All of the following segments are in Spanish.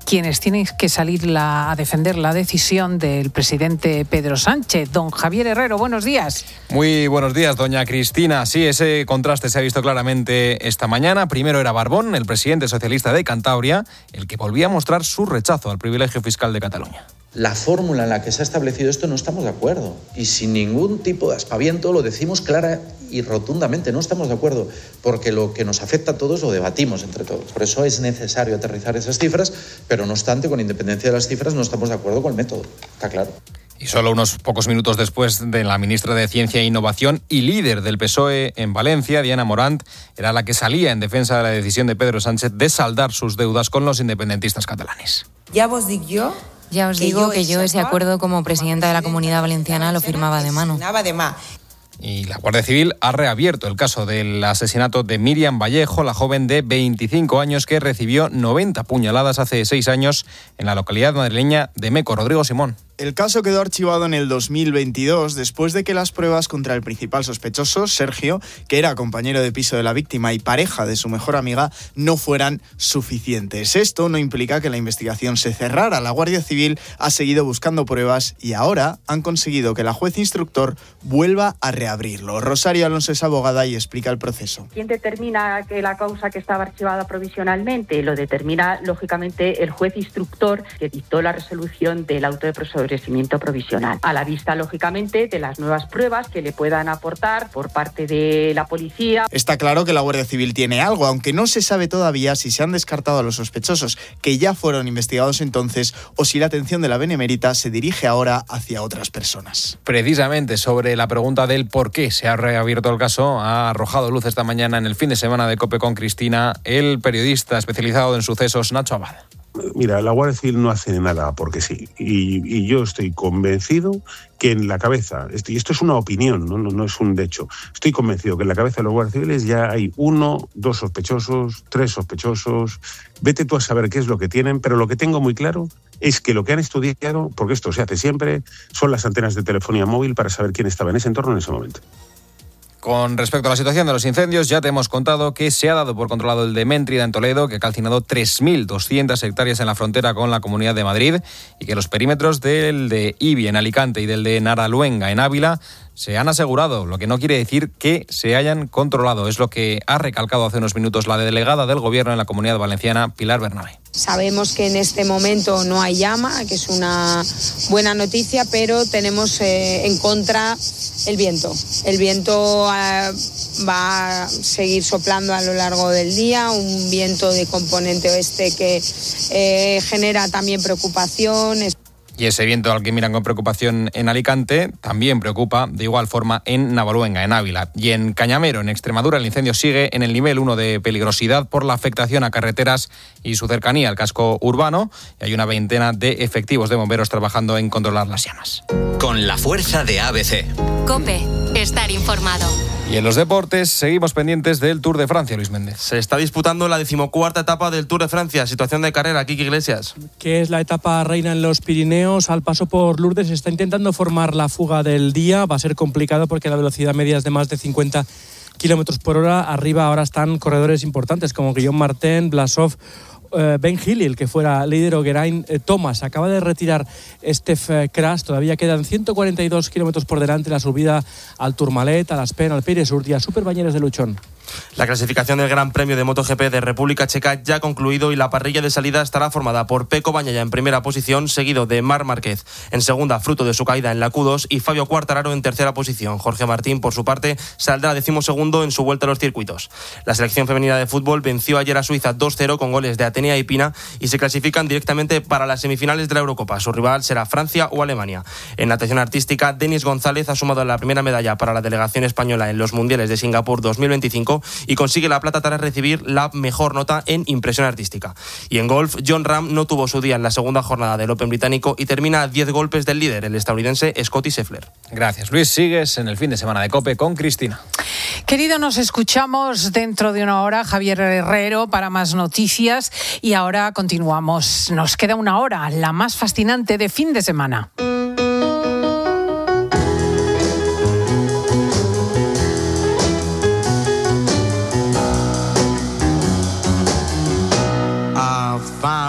quienes tienen que salir a defender la decisión del presidente Pedro Sánchez. Don Javier Herrero, buenos días. Muy buenos días, doña Cristina. Sí, ese contraste se ha visto claramente esta mañana. Primero era Barbón, el presidente socialista de Cantabria, el que volvía a mostrar su rechazo al privilegio fiscal de Cataluña. La fórmula en la que se ha establecido esto no estamos de acuerdo, y sin ningún tipo de aspaviento lo decimos clara y rotundamente, no estamos de acuerdo, porque lo que nos afecta a todos lo debatimos entre todos. Por eso es necesario aterrizar esas cifras, pero no obstante, con independencia de las cifras, no estamos de acuerdo con el método, está claro. Y solo unos pocos minutos después de la ministra de Ciencia e Innovación y líder del PSOE en Valencia, Diana Morant, era la que salía en defensa de la decisión de Pedro Sánchez de saldar sus deudas con los independentistas catalanes. Ya os digo que yo ese acuerdo como presidenta de la Comunidad Valenciana lo firmaba de mano. Y la Guardia Civil ha reabierto el caso del asesinato de Miriam Vallejo, la joven de 25 años que recibió 90 puñaladas hace 6 años en la localidad madrileña de Meco. Rodrigo Simón. El caso quedó archivado en el 2022 después de que las pruebas contra el principal sospechoso, Sergio, que era compañero de piso de la víctima y pareja de su mejor amiga, no fueran suficientes. Esto no implica que la investigación se cerrara. La Guardia Civil ha seguido buscando pruebas y ahora han conseguido que la juez instructor vuelva a reabrirlo. Rosario Alonso es abogada y explica el proceso. ¿Quién determina que la causa que estaba archivada provisionalmente? Lo determina, lógicamente, el juez instructor que dictó la resolución del auto de proceso provisional, a la vista, lógicamente, de las nuevas pruebas que le puedan aportar por parte de la policía. Está claro que la Guardia Civil tiene algo, aunque no se sabe todavía si se han descartado a los sospechosos que ya fueron investigados entonces o si la atención de la Benemérita se dirige ahora hacia otras personas. Precisamente sobre la pregunta del por qué se ha reabierto el caso, ha arrojado luz esta mañana en el fin de semana de COPE con Cristina el periodista especializado en sucesos Nacho Abad. Mira, la Guardia Civil no hace nada porque sí. Y yo estoy convencido que en la cabeza, y esto es una opinión, no es un hecho, estoy convencido que en la cabeza de los guardias civiles ya hay 1, 2 sospechosos, 3 sospechosos. Vete tú a saber qué es lo que tienen, pero lo que tengo muy claro es que lo que han estudiado, porque esto se hace siempre, son las antenas de telefonía móvil para saber quién estaba en ese entorno en ese momento. Con respecto a la situación de los incendios, ya te hemos contado que se ha dado por controlado el de Méntrida en Toledo, que ha calcinado 3.200 hectáreas en la frontera con la Comunidad de Madrid, y que los perímetros del de Ibi en Alicante y del de Naraluenga en Ávila se han asegurado, lo que no quiere decir que se hayan controlado. Es lo que ha recalcado hace unos minutos la delegada del Gobierno en la Comunidad Valenciana, Pilar Bernabé. Sabemos que en este momento no hay llama, que es una buena noticia, pero tenemos en contra el viento. El viento va a seguir soplando a lo largo del día, un viento de componente oeste que genera también preocupación. Y ese viento al que miran con preocupación en Alicante también preocupa de igual forma en Navaluenga, en Ávila. Y en Cañamero, en Extremadura, el incendio sigue en el nivel 1 de peligrosidad por la afectación a carreteras y su cercanía al casco urbano. Y hay una veintena de efectivos de bomberos trabajando en controlar las llamas. Con la fuerza de ABC. COPE, estar informado. Y en los deportes seguimos pendientes del Tour de Francia, Luis Méndez. Se está disputando la 14ª etapa del Tour de Francia. Situación de carrera, Kiki Iglesias. Que es la etapa reina en los Pirineos. Al paso por Lourdes se está intentando formar la fuga del día. Va a ser complicado porque la velocidad media es de más de 50 kilómetros por hora. Arriba ahora están corredores importantes como Guillaume Martin, Blasov, Ben Hill, el que fuera líder, o Geraint Thomas. Acaba de retirar Steph Kras. Todavía quedan 142 kilómetros por delante. La subida al Tourmalet, a las Pen, al Pires Urdia, Super Bañeres de Luchón. La clasificación del Gran Premio de MotoGP de República Checa ya ha concluido y la parrilla de salida estará formada por Pecco Bagnaia en primera posición, seguido de Marc Márquez en segunda, fruto de su caída en la Q2, y Fabio Quartararo en tercera posición. Jorge Martín, por su parte, saldrá 12º en su vuelta a los circuitos. La selección femenina de fútbol venció ayer a Suiza 2-0 con goles de Atenea y Pina y se clasifican directamente para las semifinales de la Eurocopa. Su rival será Francia o Alemania. En natación artística, Denis González ha sumado la primera medalla para la delegación española en los Mundiales de Singapur 2025 y consigue la plata tras recibir la mejor nota en impresión artística. Y en golf, Jon Rahm no tuvo su día en la segunda jornada del Open británico y termina a 10 golpes del líder, el estadounidense Scottie Scheffler. Gracias, Luis. Sigues en el fin de semana de COPE con Cristina. Querido, nos escuchamos dentro de una hora, Javier Herrero, para más noticias. Y ahora continuamos. Nos queda una hora, la más fascinante de fin de semana. Found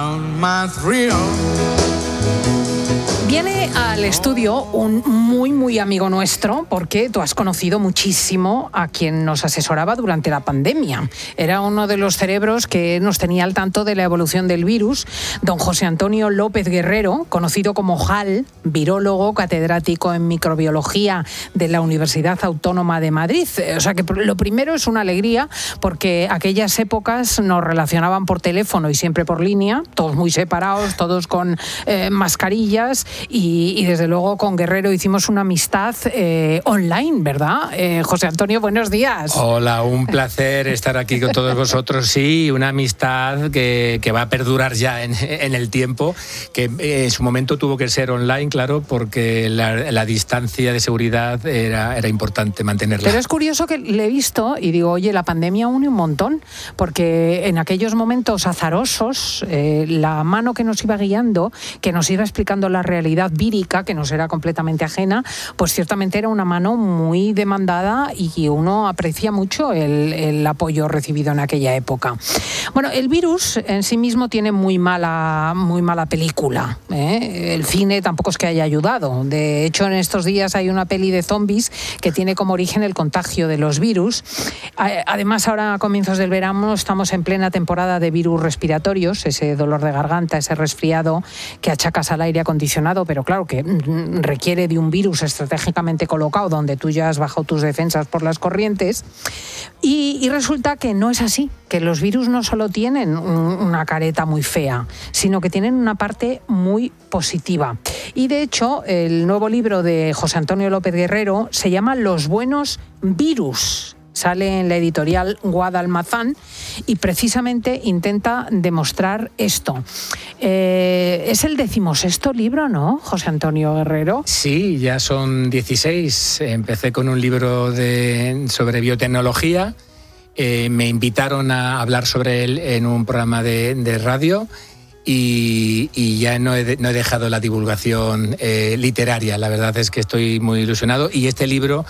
Viene al estudio un muy amigo nuestro, porque tú has conocido muchísimo a quien nos asesoraba durante la pandemia. Era uno de los cerebros que nos tenía al tanto de la evolución del virus, don José Antonio López Guerrero, conocido como JAL, virólogo, catedrático en microbiología de la Universidad Autónoma de Madrid. O sea que lo primero es una alegría, porque aquellas épocas nos relacionaban por teléfono y siempre por línea, todos muy separados, todos con mascarillas. Y desde luego con Guerrero hicimos una amistad online, ¿verdad? José Antonio, buenos días. Hola, un placer estar aquí con todos vosotros. Sí, una amistad que va a perdurar ya en el tiempo, que en su momento tuvo que ser online, claro, porque la distancia de seguridad era importante mantenerla. Pero es curioso que le he visto y digo, oye, la pandemia une un montón, porque en aquellos momentos azarosos, la mano que nos iba guiando, que nos iba explicando la realidad vírica, que nos era completamente ajena, pues ciertamente era una mano muy demandada y uno aprecia mucho el apoyo recibido en aquella época. Bueno, el virus en sí mismo tiene muy mala película, ¿eh? El cine tampoco es que haya ayudado. De hecho, en estos días hay una peli de zombies que tiene como origen el contagio de los virus. Además, ahora a comienzos del verano estamos en plena temporada de virus respiratorios, ese dolor de garganta, ese resfriado que achacas al aire acondicionado, pero claro que requiere de un virus estratégicamente colocado donde tú ya has bajado tus defensas por las corrientes. Y resulta que no es así, que los virus no solo tienen una careta muy fea, sino que tienen una parte muy positiva. Y de hecho, el nuevo libro de José Antonio López Guerrero se llama Los buenos virus. Sale en la editorial Guadalmazán y precisamente intenta demostrar esto. Es el 16º libro, ¿no, José Antonio Guerrero? Sí, ya son 16. Empecé con un libro sobre biotecnología. Me invitaron a hablar sobre él en un programa de radio y ya no he dejado la divulgación literaria. La verdad es que estoy muy ilusionado y este libro...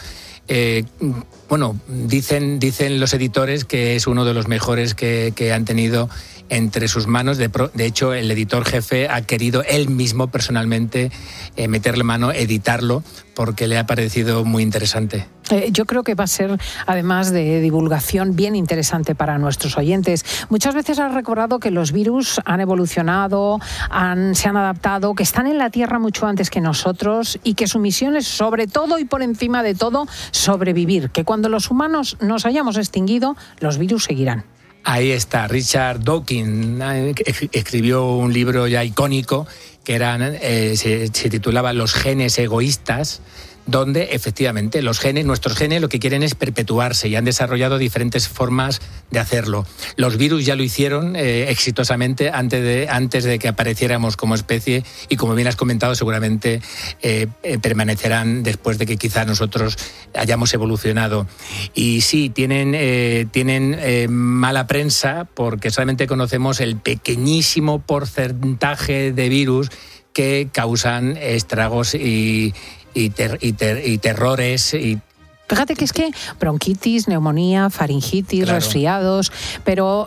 dicen los editores que es uno de los mejores que han tenido entre sus manos. De hecho, el editor jefe ha querido él mismo personalmente meterle mano, editarlo, porque le ha parecido muy interesante. Yo creo que va a ser, además de divulgación, bien interesante para nuestros oyentes. Muchas veces has recordado que los virus han evolucionado, se han adaptado, que están en la Tierra mucho antes que nosotros y que su misión es, sobre todo y por encima de todo, sobrevivir. Que cuando los humanos nos hayamos extinguido, los virus seguirán. Ahí está, Richard Dawkins escribió un libro ya icónico que se titulaba Los genes egoístas, donde efectivamente nuestros genes lo que quieren es perpetuarse y han desarrollado diferentes formas de hacerlo. Los virus ya lo hicieron exitosamente antes de que apareciéramos como especie y, como bien has comentado, seguramente permanecerán después de que quizá nosotros hayamos evolucionado. Y sí, tienen mala prensa porque solamente conocemos el pequeñísimo porcentaje de virus que causan estragos y terrores. Fíjate que es que bronquitis, neumonía, faringitis, claro, resfriados, pero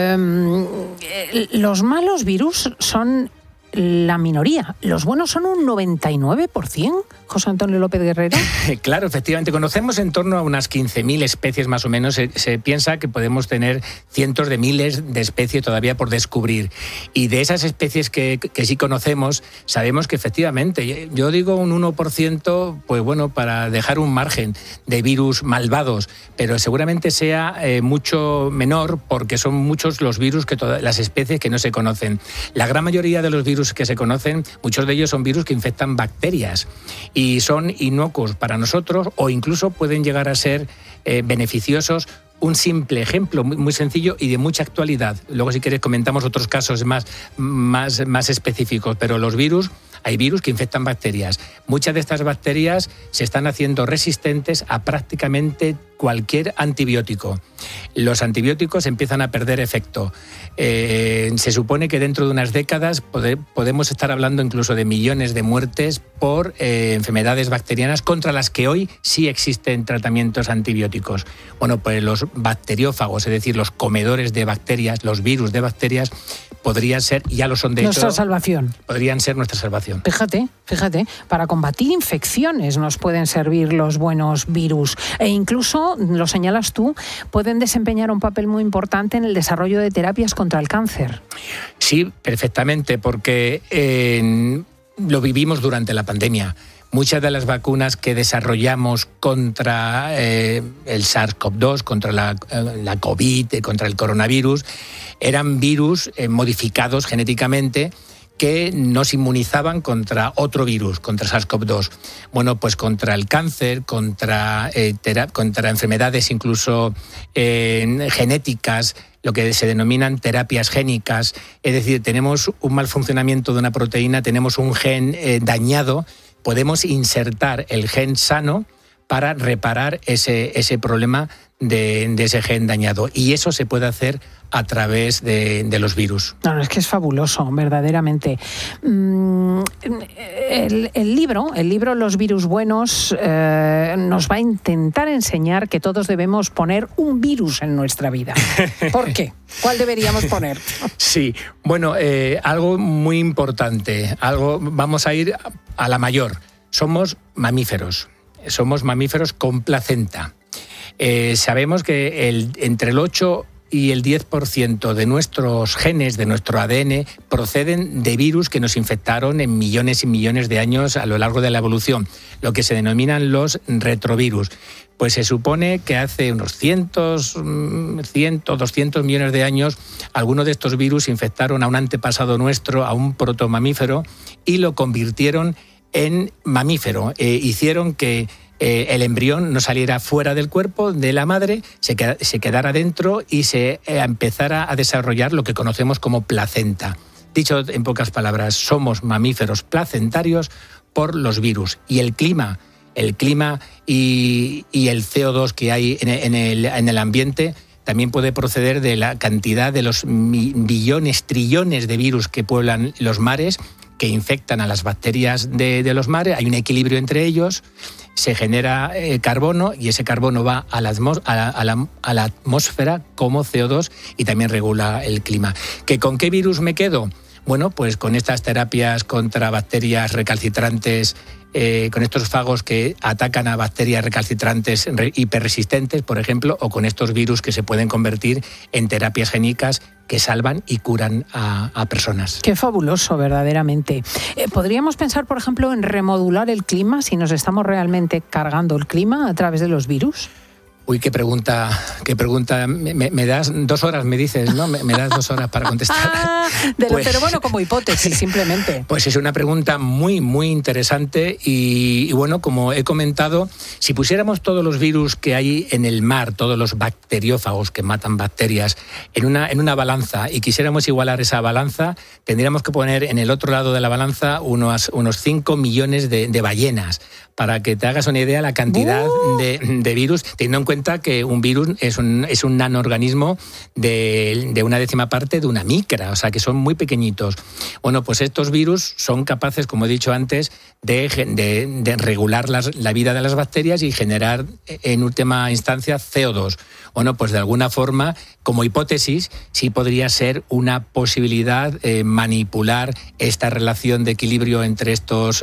los malos virus son la minoría. Los buenos son un 99%, José Antonio López Guerrero. Claro, efectivamente. Conocemos en torno a unas 15.000 especies más o menos. Se piensa que podemos tener cientos de miles de especies todavía por descubrir. Y de esas especies que sí conocemos, sabemos que efectivamente, yo digo un 1%, pues bueno, para dejar un margen de virus malvados, pero seguramente sea mucho menor porque son muchos los virus, las especies que no se conocen. La gran mayoría de los virus que se conocen, muchos de ellos son virus que infectan bacterias y son inocuos para nosotros o incluso pueden llegar a ser beneficiosos. Un simple ejemplo muy sencillo y de mucha actualidad. Luego, si quieres, comentamos otros casos más específicos, pero los virus Hay virus que infectan bacterias. Muchas de estas bacterias se están haciendo resistentes a prácticamente cualquier antibiótico. Los antibióticos empiezan a perder efecto. Se supone que dentro de unas décadas podemos estar hablando incluso de millones de muertes por enfermedades bacterianas contra las que hoy sí existen tratamientos antibióticos. Bueno, pues los bacteriófagos, es decir, los comedores de bacterias, los virus de bacterias, podrían ser, y ya lo son de hecho, nuestra salvación. Podrían ser nuestra salvación. Fíjate, para combatir infecciones nos pueden servir los buenos virus e incluso, lo señalas tú, pueden desempeñar un papel muy importante en el desarrollo de terapias contra el cáncer. Sí, perfectamente, porque lo vivimos durante la pandemia. Muchas de las vacunas que desarrollamos contra el SARS-CoV-2, contra la COVID, contra el coronavirus, eran virus modificados genéticamente que nos inmunizaban contra otro virus, contra SARS-CoV-2. Bueno, pues contra el cáncer, contra enfermedades incluso genéticas, lo que se denominan terapias génicas. Es decir, tenemos un mal funcionamiento de una proteína, tenemos un gen dañado, podemos insertar el gen sano para reparar ese problema de ese gen dañado. Y eso se puede hacer a través de los virus. No, es que es fabuloso, verdaderamente. El libro Los virus buenos nos va a intentar enseñar que todos debemos poner un virus en nuestra vida. ¿Por qué? ¿Cuál deberíamos poner? Sí, bueno, algo muy importante, vamos a ir a la mayor. Somos mamíferos con placenta. Sabemos que entre el 8 y el 10% de nuestros genes, de nuestro ADN, proceden de virus que nos infectaron en millones y millones de años a lo largo de la evolución, lo que se denominan los retrovirus. Pues se supone que hace unos 100, 200 millones de años, algunos de estos virus infectaron a un antepasado nuestro, a un protomamífero, y lo convirtieron en mamífero. Hicieron que el embrión no saliera fuera del cuerpo de la madre, se quedara dentro y se empezara a desarrollar lo que conocemos como placenta. Dicho en pocas palabras, somos mamíferos placentarios por los virus. Y el clima y el CO2 que hay en el ambiente también puede proceder de la cantidad de los billones, trillones de virus que pueblan los mares, que infectan a las bacterias de los mares. Hay un equilibrio entre ellos, se genera carbono y ese carbono va a la atmósfera como CO2 y también regula el clima. ¿Con qué virus me quedo? Bueno, pues con estas terapias contra bacterias recalcitrantes, con estos fagos que atacan a bacterias recalcitrantes hiperresistentes, por ejemplo, o con estos virus que se pueden convertir en terapias génicas que salvan y curan a personas. Qué fabuloso, verdaderamente. ¿Podríamos pensar, por ejemplo, en remodular el clima si nos estamos realmente cargando el clima a través de los virus? Uy, qué pregunta. Me das 2 horas, me dices, ¿no? Me das 2 horas para contestar. Pero bueno, como hipótesis, simplemente. Pues es una pregunta muy, muy interesante y bueno, como he comentado, si pusiéramos todos los virus que hay en el mar, todos los bacteriófagos que matan bacterias, en una balanza y quisiéramos igualar esa balanza, tendríamos que poner en el otro lado de la balanza unos 5 millones de ballenas, para que te hagas una idea la cantidad de virus, teniendo en cuenta que un virus es un nanoorganismo de una décima parte de una micra, o sea que son muy pequeñitos. Bueno, pues estos virus son capaces, como he dicho antes, de regular la vida de las bacterias y generar en última instancia CO2. Bueno, pues de alguna forma, como hipótesis, sí podría ser una posibilidad manipular esta relación de equilibrio entre estos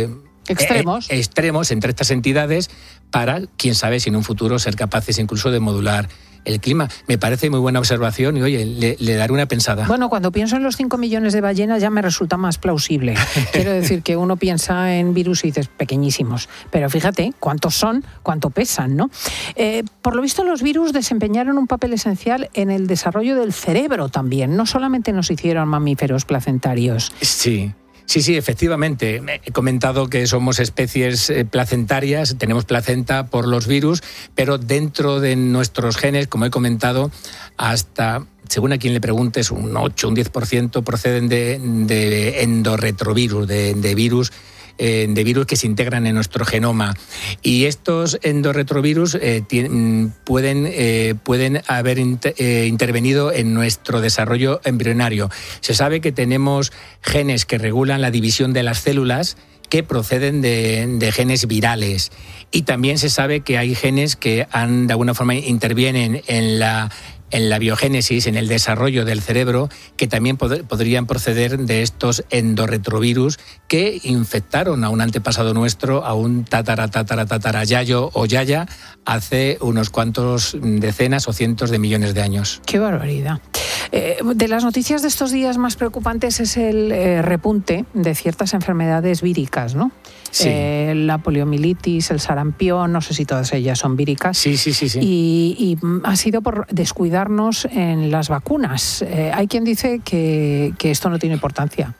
extremos entre estas entidades para, quién sabe, si en un futuro ser capaces incluso de modular el clima. Me parece muy buena observación y, oye, le daré una pensada. Bueno, cuando pienso en los 5 millones de ballenas ya me resulta más plausible. Quiero decir que uno piensa en virus y dices pequeñísimos, pero fíjate cuántos son, cuánto pesan, ¿no? Por lo visto los virus desempeñaron un papel esencial en el desarrollo del cerebro también, no solamente nos hicieron mamíferos placentarios. Sí, Sí, efectivamente. He comentado que somos especies placentarias, tenemos placenta por los virus, pero dentro de nuestros genes, como he comentado, hasta, según a quien le preguntes, un 8, un 10% proceden de endorretrovirus, de virus que se integran en nuestro genoma. Y estos endorretrovirus pueden haber intervenido en nuestro desarrollo embrionario. Se sabe que tenemos genes que regulan la división de las células que proceden de genes virales. Y también se sabe que hay genes que de alguna forma intervienen en la biogénesis, en el desarrollo del cerebro, que también podrían proceder de estos endorretrovirus que infectaron a un antepasado nuestro, a un tatarayayo o yaya, hace unos cuantos decenas o cientos de millones de años. ¡Qué barbaridad! De las noticias de estos días más preocupantes es el repunte de ciertas enfermedades víricas, ¿no? Sí. La poliomielitis, el sarampión, no sé si todas ellas son víricas. Sí. Y ha sido por descuidarnos en las vacunas. Hay quien dice que esto no tiene importancia.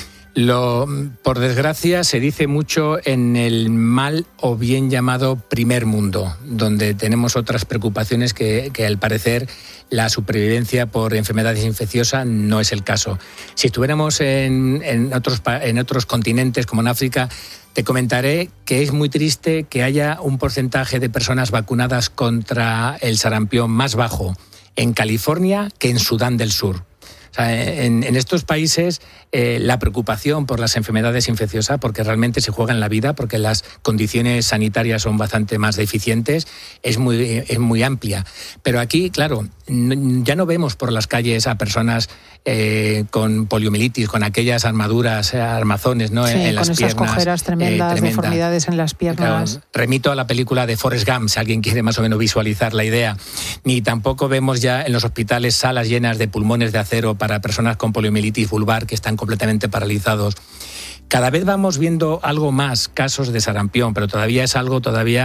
Por desgracia, se dice mucho en el mal o bien llamado primer mundo, donde tenemos otras preocupaciones que al parecer la supervivencia por enfermedades infecciosas no es el caso. Si estuviéramos en otros continentes, como en África, te comentaré que es muy triste que haya un porcentaje de personas vacunadas contra el sarampión más bajo en California que en Sudán del Sur. O sea, en estos países la preocupación por las enfermedades infecciosas, porque realmente se juegan la vida, porque las condiciones sanitarias son bastante más deficientes, es muy amplia. Pero aquí, claro, ya no vemos por las calles a personas con poliomielitis, con aquellas armazones, ¿no? Sí, en las con piernas. Esas cojeras tremendas, deformidades en las piernas. Claro, remito a la película de Forrest Gump, si alguien quiere más o menos visualizar la idea. Ni tampoco vemos ya en los hospitales salas llenas de pulmones de acero para personas con poliomielitis vulvar que están completamente paralizados. Cada vez vamos viendo algo más casos de sarampión, pero todavía es algo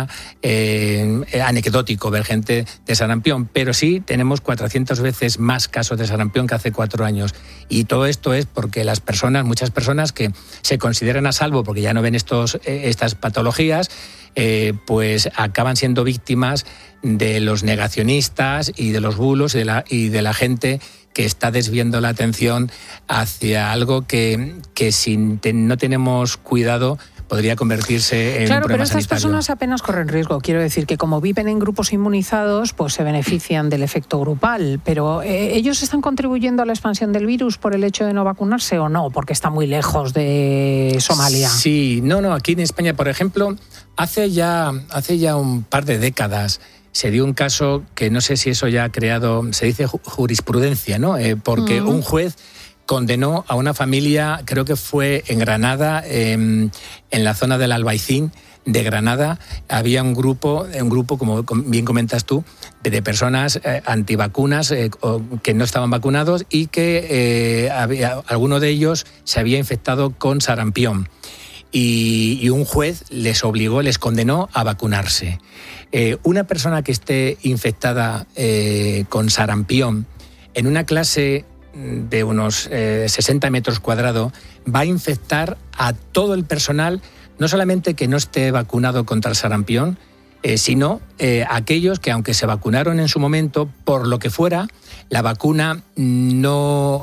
anecdótico ver gente de sarampión. Pero sí tenemos 400 veces más casos de sarampión que hace 4 años. Y todo esto es porque muchas personas que se consideran a salvo porque ya no ven estas patologías, pues acaban siendo víctimas de los negacionistas y de los bulos y de la gente que está desviando la atención hacia algo que si no tenemos cuidado podría convertirse en un problema sanitario. Claro, pero estas personas apenas corren riesgo. Quiero decir que como viven en grupos inmunizados, pues se benefician del efecto grupal. Pero ¿ellos están contribuyendo a la expansión del virus por el hecho de no vacunarse o no? Porque está muy lejos de Somalia. Sí, no. Aquí en España, por ejemplo, hace ya un par de décadas se dio un caso que no sé si eso ya ha creado, se dice jurisprudencia, ¿no? Porque un juez condenó a una familia, creo que fue en Granada, en la zona del Albaicín de Granada. Había un grupo, como bien comentas tú, de personas antivacunas que no estaban vacunados y que alguno de ellos se había infectado con sarampión. Y un juez les condenó a vacunarse. Una persona que esté infectada con sarampión en una clase de unos 60 metros cuadrados va a infectar a todo el personal, no solamente que no esté vacunado contra el sarampión, sino aquellos que, aunque se vacunaron en su momento, por lo que fuera, la vacuna no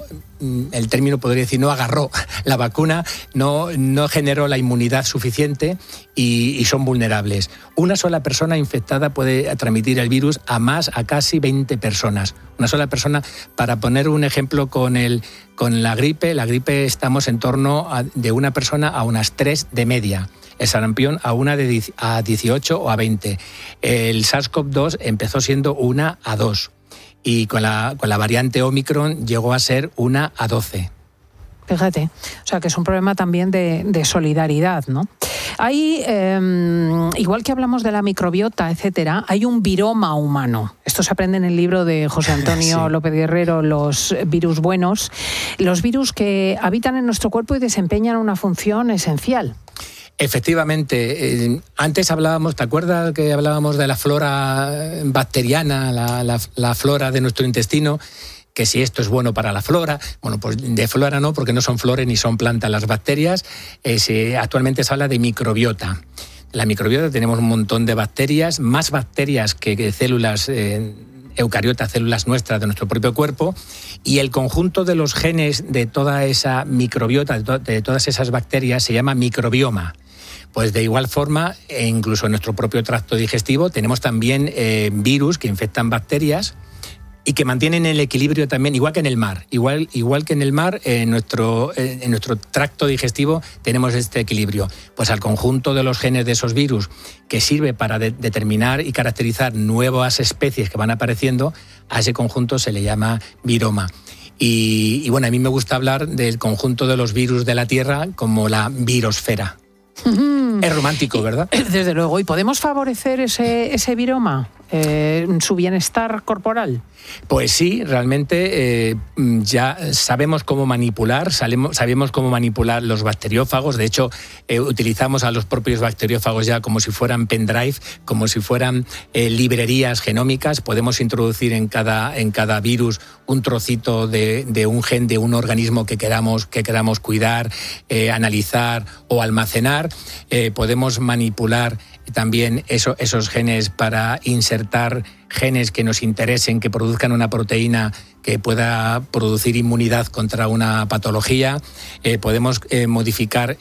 agarró, la vacuna no generó la inmunidad suficiente y son vulnerables. Una sola persona infectada puede transmitir el virus a casi 20 personas. Una sola persona, para poner un ejemplo con la gripe estamos en torno de una persona a unas 3 de media. El sarampión a 18 o a 20. El SARS-CoV-2 empezó siendo 1 a 2. Y con la variante Omicron llegó a ser 1 a 12. Fíjate, o sea que es un problema también de solidaridad, ¿no? Hay, igual que hablamos de la microbiota, etcétera, hay un viroma humano. Esto se aprende en el libro de José Antonio López Guerrero, Los virus buenos, los virus que habitan en nuestro cuerpo y desempeñan una función esencial. Efectivamente, antes hablábamos, ¿te acuerdas que hablábamos de la flora bacteriana, la flora de nuestro intestino? que si esto es bueno para la flora. Bueno, pues de flora no, porque no son flores ni son plantas las bacterias. Actualmente se habla de microbiota. La microbiota tenemos un montón de bacterias, más bacterias que células eucariotas, células nuestras de nuestro propio cuerpo, y el conjunto de los genes de toda esa microbiota, de todas esas bacterias, se llama microbioma. Pues de igual forma, incluso en nuestro propio tracto digestivo, tenemos también virus que infectan bacterias y que mantienen el equilibrio también, igual que en el mar. Igual que en el mar, en nuestro tracto digestivo tenemos este equilibrio. Pues al conjunto de los genes de esos virus, que sirve para determinar y caracterizar nuevas especies que van apareciendo, a ese conjunto se le llama viroma. Y bueno, a mí me gusta hablar del conjunto de los virus de la Tierra como la virosfera. Es romántico, ¿verdad? Desde luego. ¿Y podemos favorecer ese viroma, su bienestar corporal? Pues sí, realmente ya sabemos cómo manipular, sabemos cómo manipular los bacteriófagos. De hecho, utilizamos a los propios bacteriófagos ya como si fueran pendrive, como si fueran librerías genómicas. Podemos introducir en cada virus un trocito de un gen de un organismo que queramos cuidar, analizar o almacenar. Podemos manipular también esos genes para insertar genes que nos interesen, que produzcan una proteína que pueda producir inmunidad contra una patología. Podemos modificar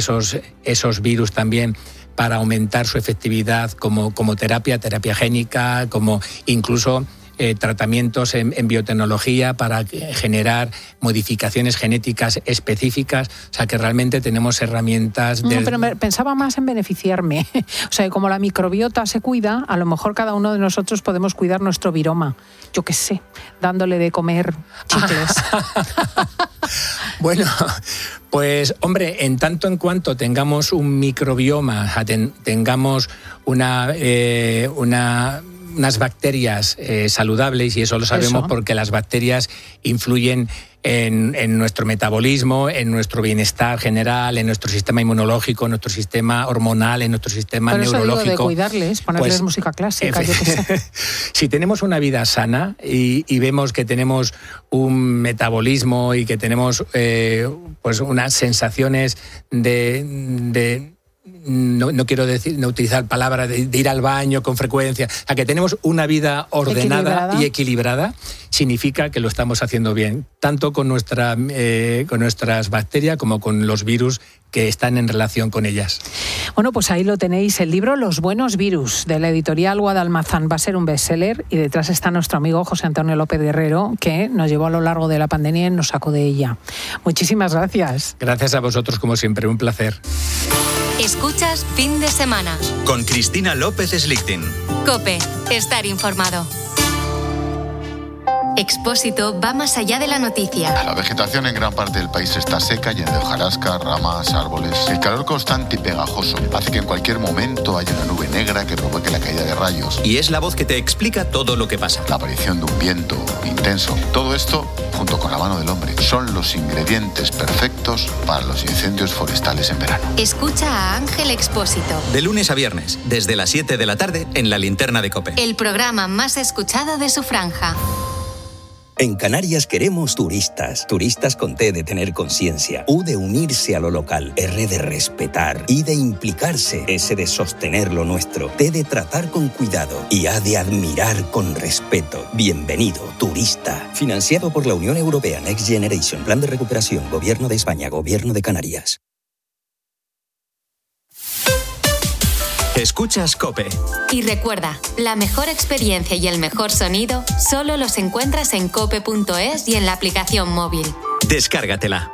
esos virus también para aumentar su efectividad como terapia génica, como incluso tratamientos en biotecnología para generar modificaciones genéticas específicas. O sea, que realmente tenemos herramientas... No, pero pensaba más en beneficiarme. O sea, como la microbiota se cuida, a lo mejor cada uno de nosotros podemos cuidar nuestro viroma. Yo qué sé, dándole de comer chicles. Bueno, pues hombre, en tanto en cuanto tengamos un microbioma, tengamos unas bacterias saludables, y eso lo sabemos porque las bacterias influyen en nuestro metabolismo, en nuestro bienestar general, en nuestro sistema inmunológico, en nuestro sistema hormonal, en nuestro sistema neurológico. Eso digo de cuidarles, ponerles música clásica, yo qué sé. Si tenemos una vida sana y vemos que tenemos un metabolismo y que tenemos pues unas sensaciones no quiero no utilizar palabra de ir al baño con frecuencia, a que tenemos una vida ordenada y equilibrada, significa que lo estamos haciendo bien, tanto con nuestras bacterias como con los virus que están en relación con ellas. Bueno, pues ahí lo tenéis, el libro Los buenos virus, de la editorial Guadalmazán. Va a ser un bestseller, y detrás está nuestro amigo José Antonio López Guerrero, que nos llevó a lo largo de la pandemia y nos sacó de ella. Muchísimas gracias. Gracias a vosotros, como siempre, un placer. Escuchas Fin de Semana con Cristina López Slichting. COPE, estar informado. Expósito va más allá de la noticia. La vegetación en gran parte del país está seca, llena de hojarasca, ramas, árboles. El calor constante y pegajoso hace que en cualquier momento haya una nube negra que provoque la caída de rayos. Y es la voz que te explica todo lo que pasa. La aparición de un viento intenso. Todo esto, junto con la mano del hombre, son los ingredientes perfectos para los incendios forestales en verano. Escucha a Ángel Expósito. De lunes a viernes, desde las 7 de la tarde, en La Linterna de COPE. El programa más escuchado de su franja. En Canarias queremos turistas. Turistas con T de tener conciencia, U de unirse a lo local, R de respetar, I de implicarse, S de sostener lo nuestro, T de tratar con cuidado y A de admirar con respeto. Bienvenido, turista. Financiado por la Unión Europea Next Generation, Plan de Recuperación, Gobierno de España, Gobierno de Canarias. Escuchas COPE. Y recuerda, la mejor experiencia y el mejor sonido solo los encuentras en cope.es y en la aplicación móvil. Descárgatela.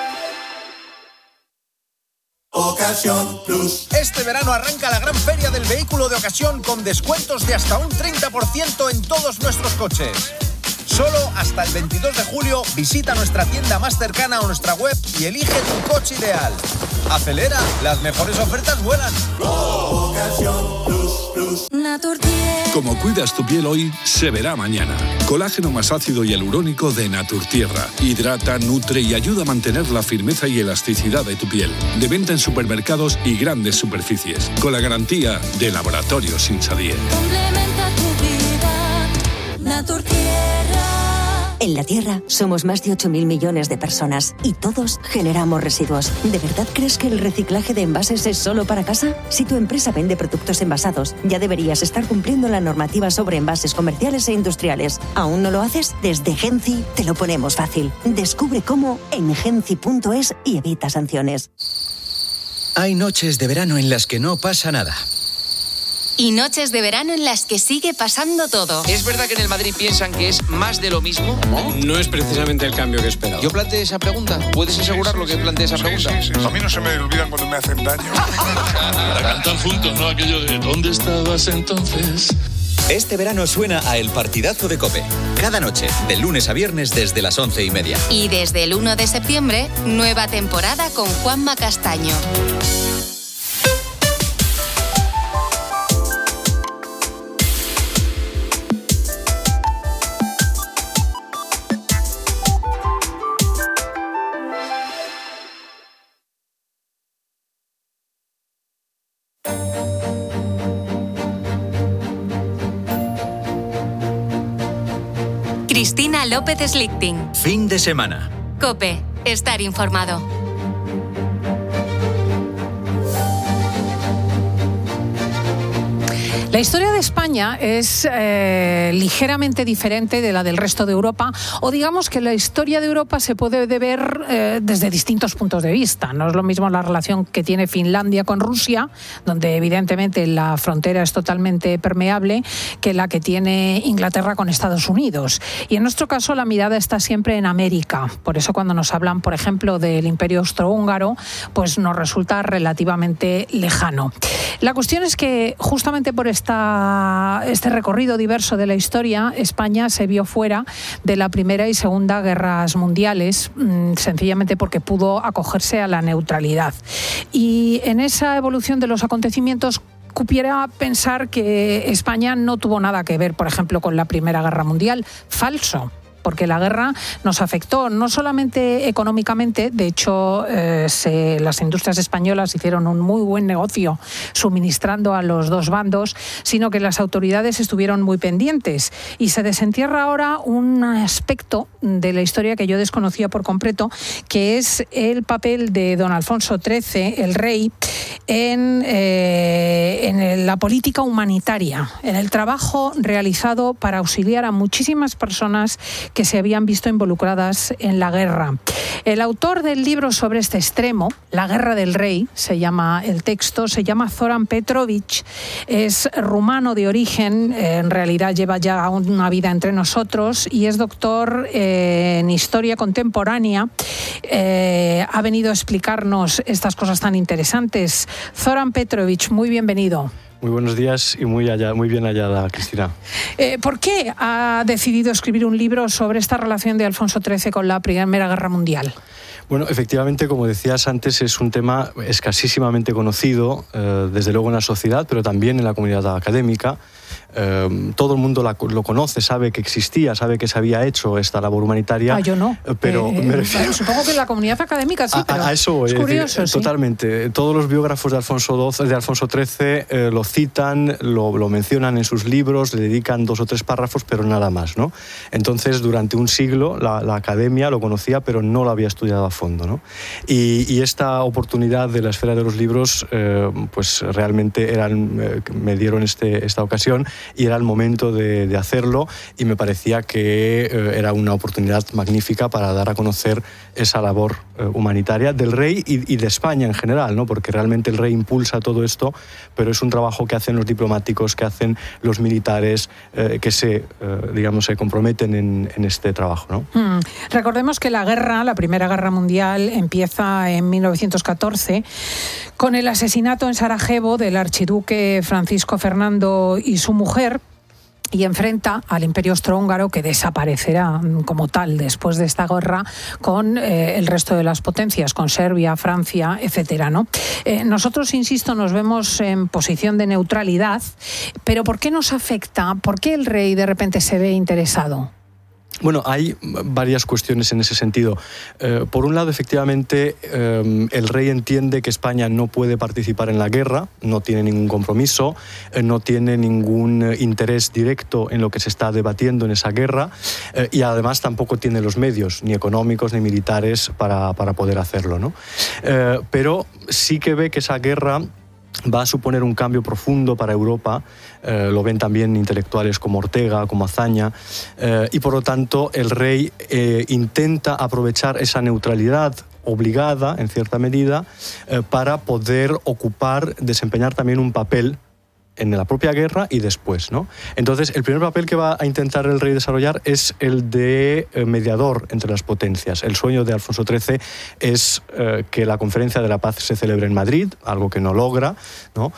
Ocasión Plus. Este verano arranca la gran feria del vehículo de ocasión con descuentos de hasta un 30% en todos nuestros coches. Solo hasta el 22 de julio visita nuestra tienda más cercana o nuestra web y elige tu coche ideal. Acelera, las mejores ofertas vuelan. Ocasión Plus. Naturtierra. Como cuidas tu piel hoy, se verá mañana. Colágeno más ácido y hialurónico de Naturtierra. Hidrata, nutre y ayuda a mantener la firmeza y elasticidad de tu piel. De venta en supermercados y grandes superficies. Con la garantía de Laboratorios Insadier. Complementa tu vida, Naturtierra. En la Tierra somos más de 8.000 millones de personas y todos generamos residuos. ¿De verdad crees que el reciclaje de envases es solo para casa? Si tu empresa vende productos envasados, ya deberías estar cumpliendo la normativa sobre envases comerciales e industriales. ¿Aún no lo haces? Desde Genci te lo ponemos fácil. Descubre cómo en genci.es y evita sanciones. Hay noches de verano en las que no pasa nada. Y noches de verano en las que sigue pasando todo. ¿Es verdad que en el Madrid piensan que es más de lo mismo? ¿Cómo? No es precisamente el cambio que esperaba. Yo planteé esa pregunta. ¿Puedes asegurar lo que planteé esa pregunta? Sí. A mí no se me olvidan cuando me hacen daño. Para cantar juntos, ¿no? Aquello de ¿dónde estabas entonces? Este verano suena a El Partidazo de COPE. Cada noche, de lunes a viernes desde las 11:30. Y desde el 1 de septiembre, nueva temporada con Juanma Castaño. Cristina López Slichting. Fin de semana. COPE. Estar informado. La historia de España es ligeramente diferente de la del resto de Europa, o digamos que la historia de Europa se puede ver desde distintos puntos de vista. No es lo mismo la relación que tiene Finlandia con Rusia, donde evidentemente la frontera es totalmente permeable, que la que tiene Inglaterra con Estados Unidos. Y en nuestro caso la mirada está siempre en América. Por eso cuando nos hablan, por ejemplo, del Imperio Austrohúngaro, pues nos resulta relativamente lejano. La cuestión es que justamente por este recorrido diverso de la historia, España se vio fuera de la Primera y Segunda Guerras Mundiales, sencillamente porque pudo acogerse a la neutralidad. Y en esa evolución de los acontecimientos, cupiera pensar que España no tuvo nada que ver, por ejemplo, con la Primera Guerra Mundial. Falso. Porque la guerra nos afectó no solamente económicamente, de hecho las industrias españolas hicieron un muy buen negocio suministrando a los dos bandos, sino que las autoridades estuvieron muy pendientes. Y se desentierra ahora un aspecto de la historia que yo desconocía por completo, que es el papel de don Alfonso XIII, el rey, en la política humanitaria, en el trabajo realizado para auxiliar a muchísimas personas que se habían visto involucradas en la guerra. El autor del libro sobre este extremo, La Guerra del Rey, se llama el texto, se llama Zoran Petrovic, es rumano de origen, en realidad lleva ya una vida entre nosotros y es doctor en historia contemporánea. Ha venido a explicarnos estas cosas tan interesantes. Zoran Petrovic, muy bienvenido. Muy buenos días y muy bien hallada, Cristina. ¿Por qué ha decidido escribir un libro sobre esta relación de Alfonso XIII con la Primera Guerra Mundial? Bueno, efectivamente, como decías antes, es un tema escasísimamente conocido, desde luego en la sociedad, pero también en la comunidad académica. Todo el mundo lo conoce, sabe que existía, sabe que se había hecho esta labor humanitaria. Yo no. Pero me refiero... Supongo que en la comunidad académica sí, pero a eso voy, es curioso. Sí. Totalmente. Todos los biógrafos de Alfonso XIII lo citan, lo mencionan en sus libros, le dedican 2 o 3 párrafos, pero nada más, ¿no? Entonces, durante un siglo, la academia lo conocía, pero no lo había estudiado a fondo, ¿no? Y esta oportunidad de la esfera de los libros, pues realmente me dieron esta ocasión, y era el momento de hacerlo, y me parecía que era una oportunidad magnífica para dar a conocer esa labor humanitaria del rey y de España en general, ¿no? Porque realmente el rey impulsa todo esto, pero es un trabajo que hacen los diplomáticos, que hacen los militares, que se comprometen en este trabajo, ¿no? Recordemos que la Primera Guerra Mundial empieza en 1914 con el asesinato en Sarajevo del archiduque Francisco Fernando y su mujer, y enfrenta al Imperio Austrohúngaro, que desaparecerá como tal después de esta guerra, con el resto de las potencias, con Serbia, Francia, etcétera, ¿no? Nosotros, insisto, nos vemos en posición de neutralidad, pero ¿por qué nos afecta? ¿Por qué el rey de repente se ve interesado? Bueno, hay varias cuestiones en ese sentido. Por un lado, efectivamente, el rey entiende que España no puede participar en la guerra, no tiene ningún compromiso, no tiene ningún interés directo en lo que se está debatiendo en esa guerra y además tampoco tiene los medios, ni económicos ni militares, para poder hacerlo, ¿no? Pero sí que ve que esa guerra va a suponer un cambio profundo para Europa, lo ven también intelectuales como Ortega, como Azaña, y por lo tanto el rey intenta aprovechar esa neutralidad obligada, en cierta medida, para poder desempeñar también un papel en la propia guerra y después, ¿no? Entonces, el primer papel que va a intentar el rey desarrollar es el de mediador entre las potencias. El sueño de Alfonso XIII es que la Conferencia de la Paz se celebre en Madrid, algo que no logra, ¿no?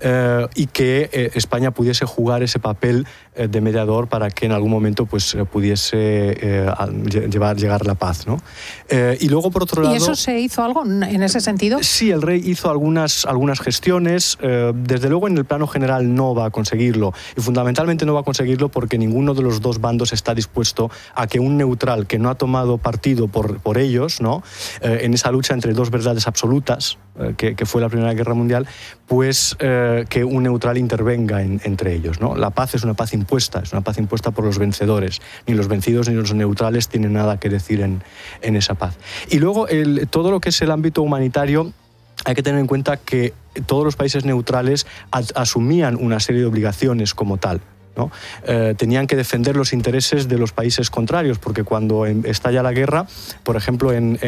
Y que España pudiese jugar ese papel de mediador para que en algún momento pues, pudiese llegar la paz, ¿no? Y luego, por otro lado... ¿Y eso se hizo algo en ese sentido? Sí, el rey hizo algunas gestiones. Desde luego, en el plano general no va a conseguirlo. Y fundamentalmente no va a conseguirlo porque ninguno de los dos bandos está dispuesto a que un neutral que no ha tomado partido por ellos, ¿no? En esa lucha entre dos verdades absolutas, que fue la Primera Guerra Mundial, pues que un neutral intervenga entre ellos, ¿no? La paz es una paz impuesta por los vencedores. Ni los vencidos ni los neutrales tienen nada que decir en esa paz. Y luego todo lo que es el ámbito humanitario, hay que tener en cuenta que todos los países neutrales asumían una serie de obligaciones como tal, ¿no? Tenían que defender los intereses de los países contrarios, porque cuando estalla la guerra, por ejemplo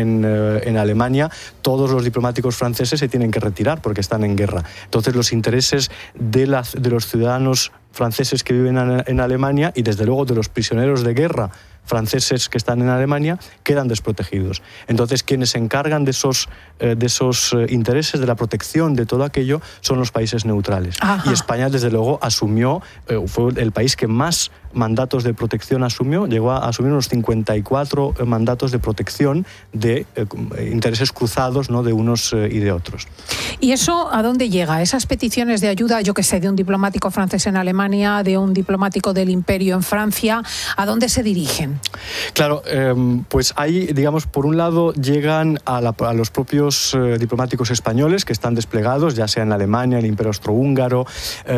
en Alemania, todos los diplomáticos franceses se tienen que retirar porque están en guerra. Entonces los intereses de los ciudadanos franceses que viven en Alemania y desde luego de los prisioneros de guerra franceses que están en Alemania quedan desprotegidos. Entonces, quienes se encargan de esos intereses, de la protección de todo aquello, son los países neutrales. Ajá. Y España, desde luego, fue el país que más mandatos de protección asumió, llegó a asumir unos 54 mandatos de protección de intereses cruzados, ¿no? De unos y de otros. ¿Y eso a dónde llega? Esas peticiones de ayuda, yo que sé, de un diplomático francés en Alemania, de un diplomático del Imperio en Francia, ¿a dónde se dirigen? Claro, pues ahí, digamos, por un lado llegan a los propios diplomáticos españoles que están desplegados, ya sea en Alemania, el Imperio Austrohúngaro,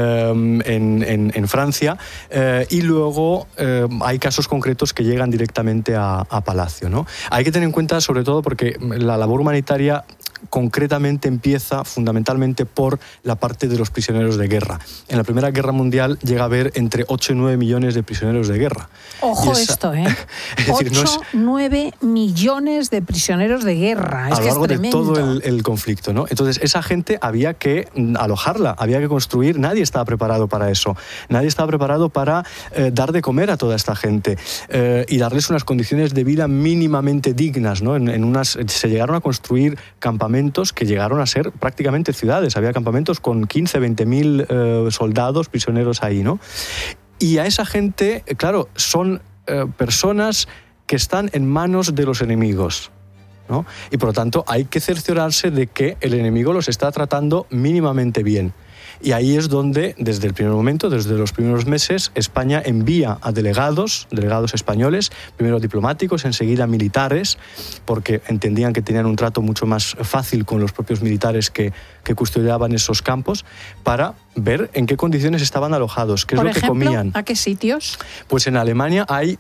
en Francia, y luego hay casos concretos que llegan directamente a Palacio, ¿no? Hay que tener en cuenta, sobre todo, porque la labor humanitaria concretamente empieza fundamentalmente por la parte de los prisioneros de guerra. En la Primera Guerra Mundial llega a haber entre 8 y 9 millones de prisioneros de guerra. Ojo esto, ¿eh? Es decir, 9 millones de prisioneros de guerra. Es que es tremendo. A lo largo de todo el conflicto, ¿no? Entonces, esa gente había que alojarla, había que construir. Nadie estaba preparado para eso. Nadie estaba preparado para dar de comer a toda esta gente y darles unas condiciones de vida mínimamente dignas, ¿no? Se llegaron a construir campamentos que llegaron a ser prácticamente ciudades. Había campamentos con 15, 20.000 soldados, prisioneros ahí, ¿no? Y a esa gente, claro, son personas que están en manos de los enemigos, ¿no? Y por lo tanto hay que cerciorarse de que el enemigo los está tratando mínimamente bien. Y ahí es donde, desde el primer momento, desde los primeros meses, España envía a delegados españoles, primero diplomáticos, enseguida militares, porque entendían que tenían un trato mucho más fácil con los propios militares que custodiaban esos campos, para ver en qué condiciones estaban alojados, qué es lo que comían. ¿A qué sitios? Pues en Alemania hay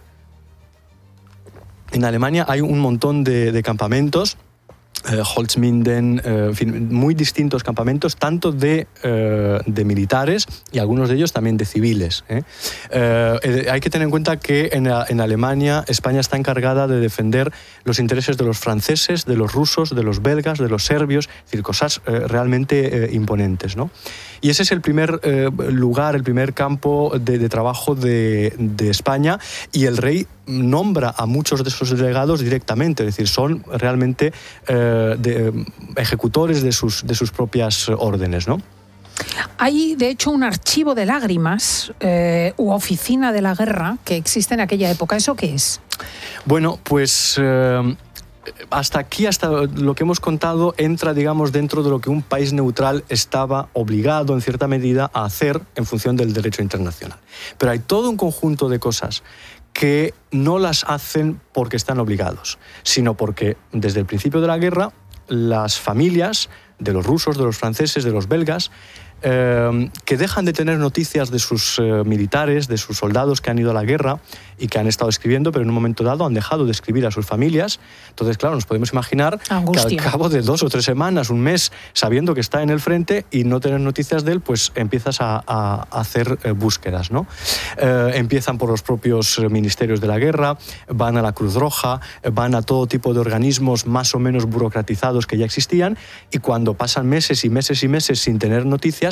un montón de campamentos, Holzminden, en fin, muy distintos campamentos, tanto de militares y algunos de ellos también de civiles. Hay que tener en cuenta que en Alemania España está encargada de defender los intereses de los franceses, de los rusos, de los belgas, de los serbios, es decir, cosas realmente imponentes, ¿no? Y ese es el primer lugar, el primer campo de trabajo de España, y el rey nombra a muchos de esos delegados directamente, es decir, son realmente ejecutores de sus propias órdenes, ¿no? Hay, de hecho, un archivo de lágrimas u oficina de la guerra que existe en aquella época. ¿Eso qué es? Bueno, pues hasta lo que hemos contado entra, digamos, dentro de lo que un país neutral estaba obligado, en cierta medida, a hacer en función del derecho internacional. Pero hay todo un conjunto de cosas que no las hacen porque están obligados, sino porque desde el principio de la guerra las familias de los rusos, de los franceses, de los belgas, que dejan de tener noticias de sus militares, de sus soldados que han ido a la guerra y que han estado escribiendo, pero en un momento dado han dejado de escribir a sus familias. Entonces, claro, nos podemos imaginar Angustia. que al cabo de 2 o 3 semanas, un mes, sabiendo que está en el frente y no tener noticias de él, pues empiezas a hacer búsquedas, ¿no? Empiezan por los propios ministerios de la guerra, van a la Cruz Roja, van a todo tipo de organismos más o menos burocratizados que ya existían, y cuando pasan meses y meses y meses sin tener noticias,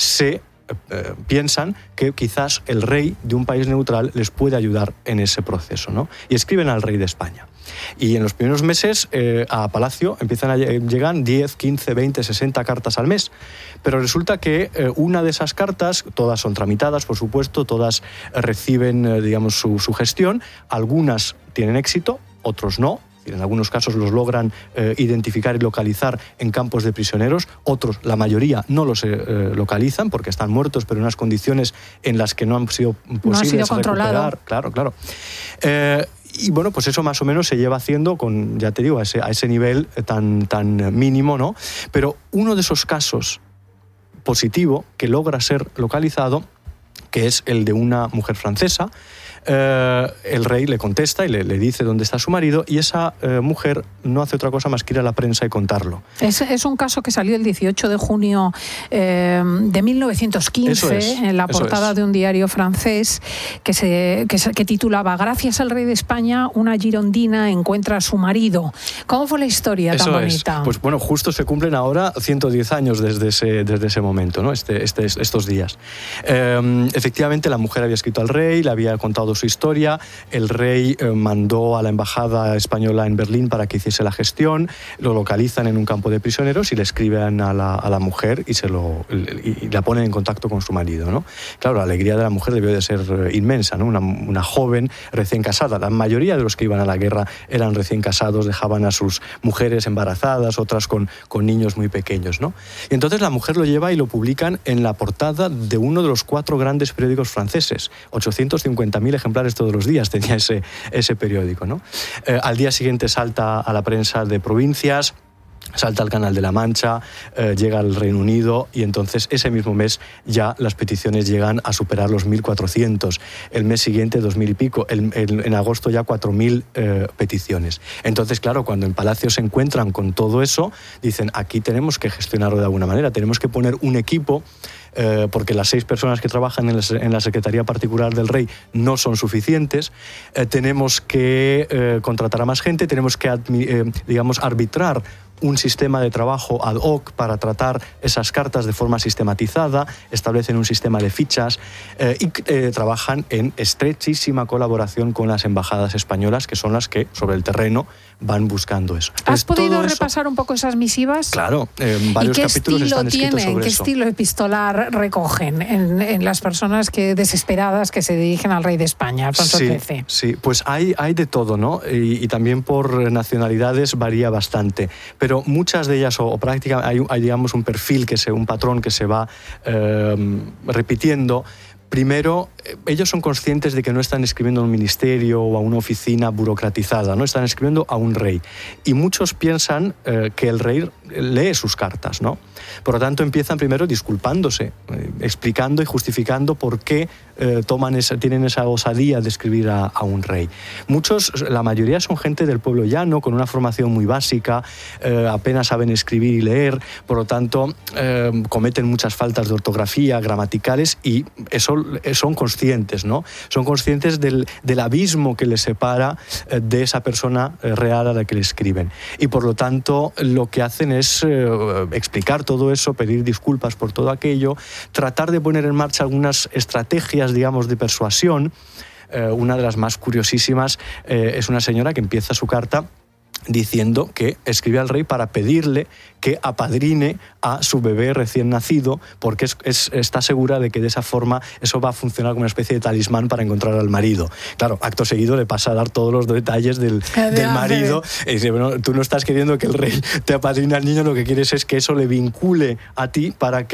piensan que quizás el rey de un país neutral les puede ayudar en ese proceso, ¿no? Y escriben al rey de España. Y en los primeros meses a Palacio llegan 10, 15, 20, 60 cartas al mes. Pero resulta que una de esas cartas, todas son tramitadas, por supuesto, todas reciben, digamos, su gestión. Algunas tienen éxito, otros no. En algunos casos los logran identificar y localizar en campos de prisioneros, otros, la mayoría, no los localizan porque están muertos, pero en unas condiciones en las que no han sido posibles recuperar. Claro. Y bueno, pues eso más o menos se lleva haciendo con, ya te digo, a ese nivel tan mínimo, ¿no? Pero uno de esos casos positivo que logra ser localizado, que es el de una mujer francesa, el rey le contesta y le dice dónde está su marido, y esa mujer no hace otra cosa más que ir a la prensa y contarlo. Es un caso que salió el 18 de junio de 1915 en la portada de un diario francés que titulaba "Gracias al rey de España, una girondina encuentra a su marido". ¿Cómo fue la historia tan bonita? Pues bueno, justo se cumplen ahora 110 años desde ese momento, ¿no? Estos días. Efectivamente, la mujer había escrito al rey, le había contado su historia. El rey mandó a la embajada española en Berlín para que hiciese la gestión. Lo localizan en un campo de prisioneros y le escriben a la mujer y la ponen en contacto con su marido, ¿no? Claro, la alegría de la mujer debió de ser inmensa, ¿no? Una joven recién casada. La mayoría de los que iban a la guerra eran recién casados, dejaban a sus mujeres embarazadas, otras con niños muy pequeños, ¿no? Y entonces la mujer lo lleva y lo publican en la portada de uno de los 4 grandes periódicos franceses. 850.000 ejemplares todos los días tenía ese periódico, ¿no? Al día siguiente salta a la prensa de provincias, salta al Canal de la Mancha, llega al Reino Unido, y entonces ese mismo mes ya las peticiones llegan a superar los 1.400. El mes siguiente 2.000 y pico, en agosto ya 4.000 peticiones. Entonces, claro, cuando en Palacio se encuentran con todo eso, dicen, aquí tenemos que gestionarlo de alguna manera, tenemos que poner un equipo, porque las 6 personas que trabajan en la Secretaría Particular del Rey no son suficientes, tenemos que contratar a más gente, tenemos que, arbitrar un sistema de trabajo ad hoc para tratar esas cartas de forma sistematizada, establecen un sistema de fichas y trabajan en estrechísima colaboración con las embajadas españolas, que son las que sobre el terreno van buscando eso. ¿Has podido repasar un poco esas misivas? Claro, varios capítulos están escritos sobre ¿Qué eso. estilo epistolar recogen en las personas desesperadas que se dirigen al rey de España, Alfonso XIII? Sí, pues hay de todo, ¿no? Y también por nacionalidades varía bastante. Pero muchas de ellas, o prácticamente, hay digamos un perfil, un patrón que se va repitiendo. Primero, ellos son conscientes de que no están escribiendo a un ministerio o a una oficina burocratizada, no están escribiendo a un rey. Y muchos piensan que el rey lee sus cartas, ¿no? Por lo tanto, empiezan primero disculpándose, explicando y justificando por qué tienen esa osadía de escribir a un rey. La mayoría son gente del pueblo llano, con una formación muy básica, apenas saben escribir y leer, por lo tanto, cometen muchas faltas de ortografía, gramaticales, y eso son conscientes, ¿no? Son conscientes del abismo que les separa de esa persona real a la que le escriben. Y por lo tanto, lo que hacen es explicar todo eso, pedir disculpas por todo aquello, tratar de poner en marcha algunas estrategias, digamos, de persuasión. Una de las más curiosísimas es una señora que empieza su carta diciendo que escribe al rey para pedirle que apadrine a su bebé recién nacido, porque está segura de que de esa forma eso va a funcionar como una especie de talismán para encontrar al marido. Claro, acto seguido le pasa a dar todos los detalles del marido, y dice, bueno, tú no estás queriendo que el rey te apadrine al niño, lo que quieres es que eso le vincule a ti para que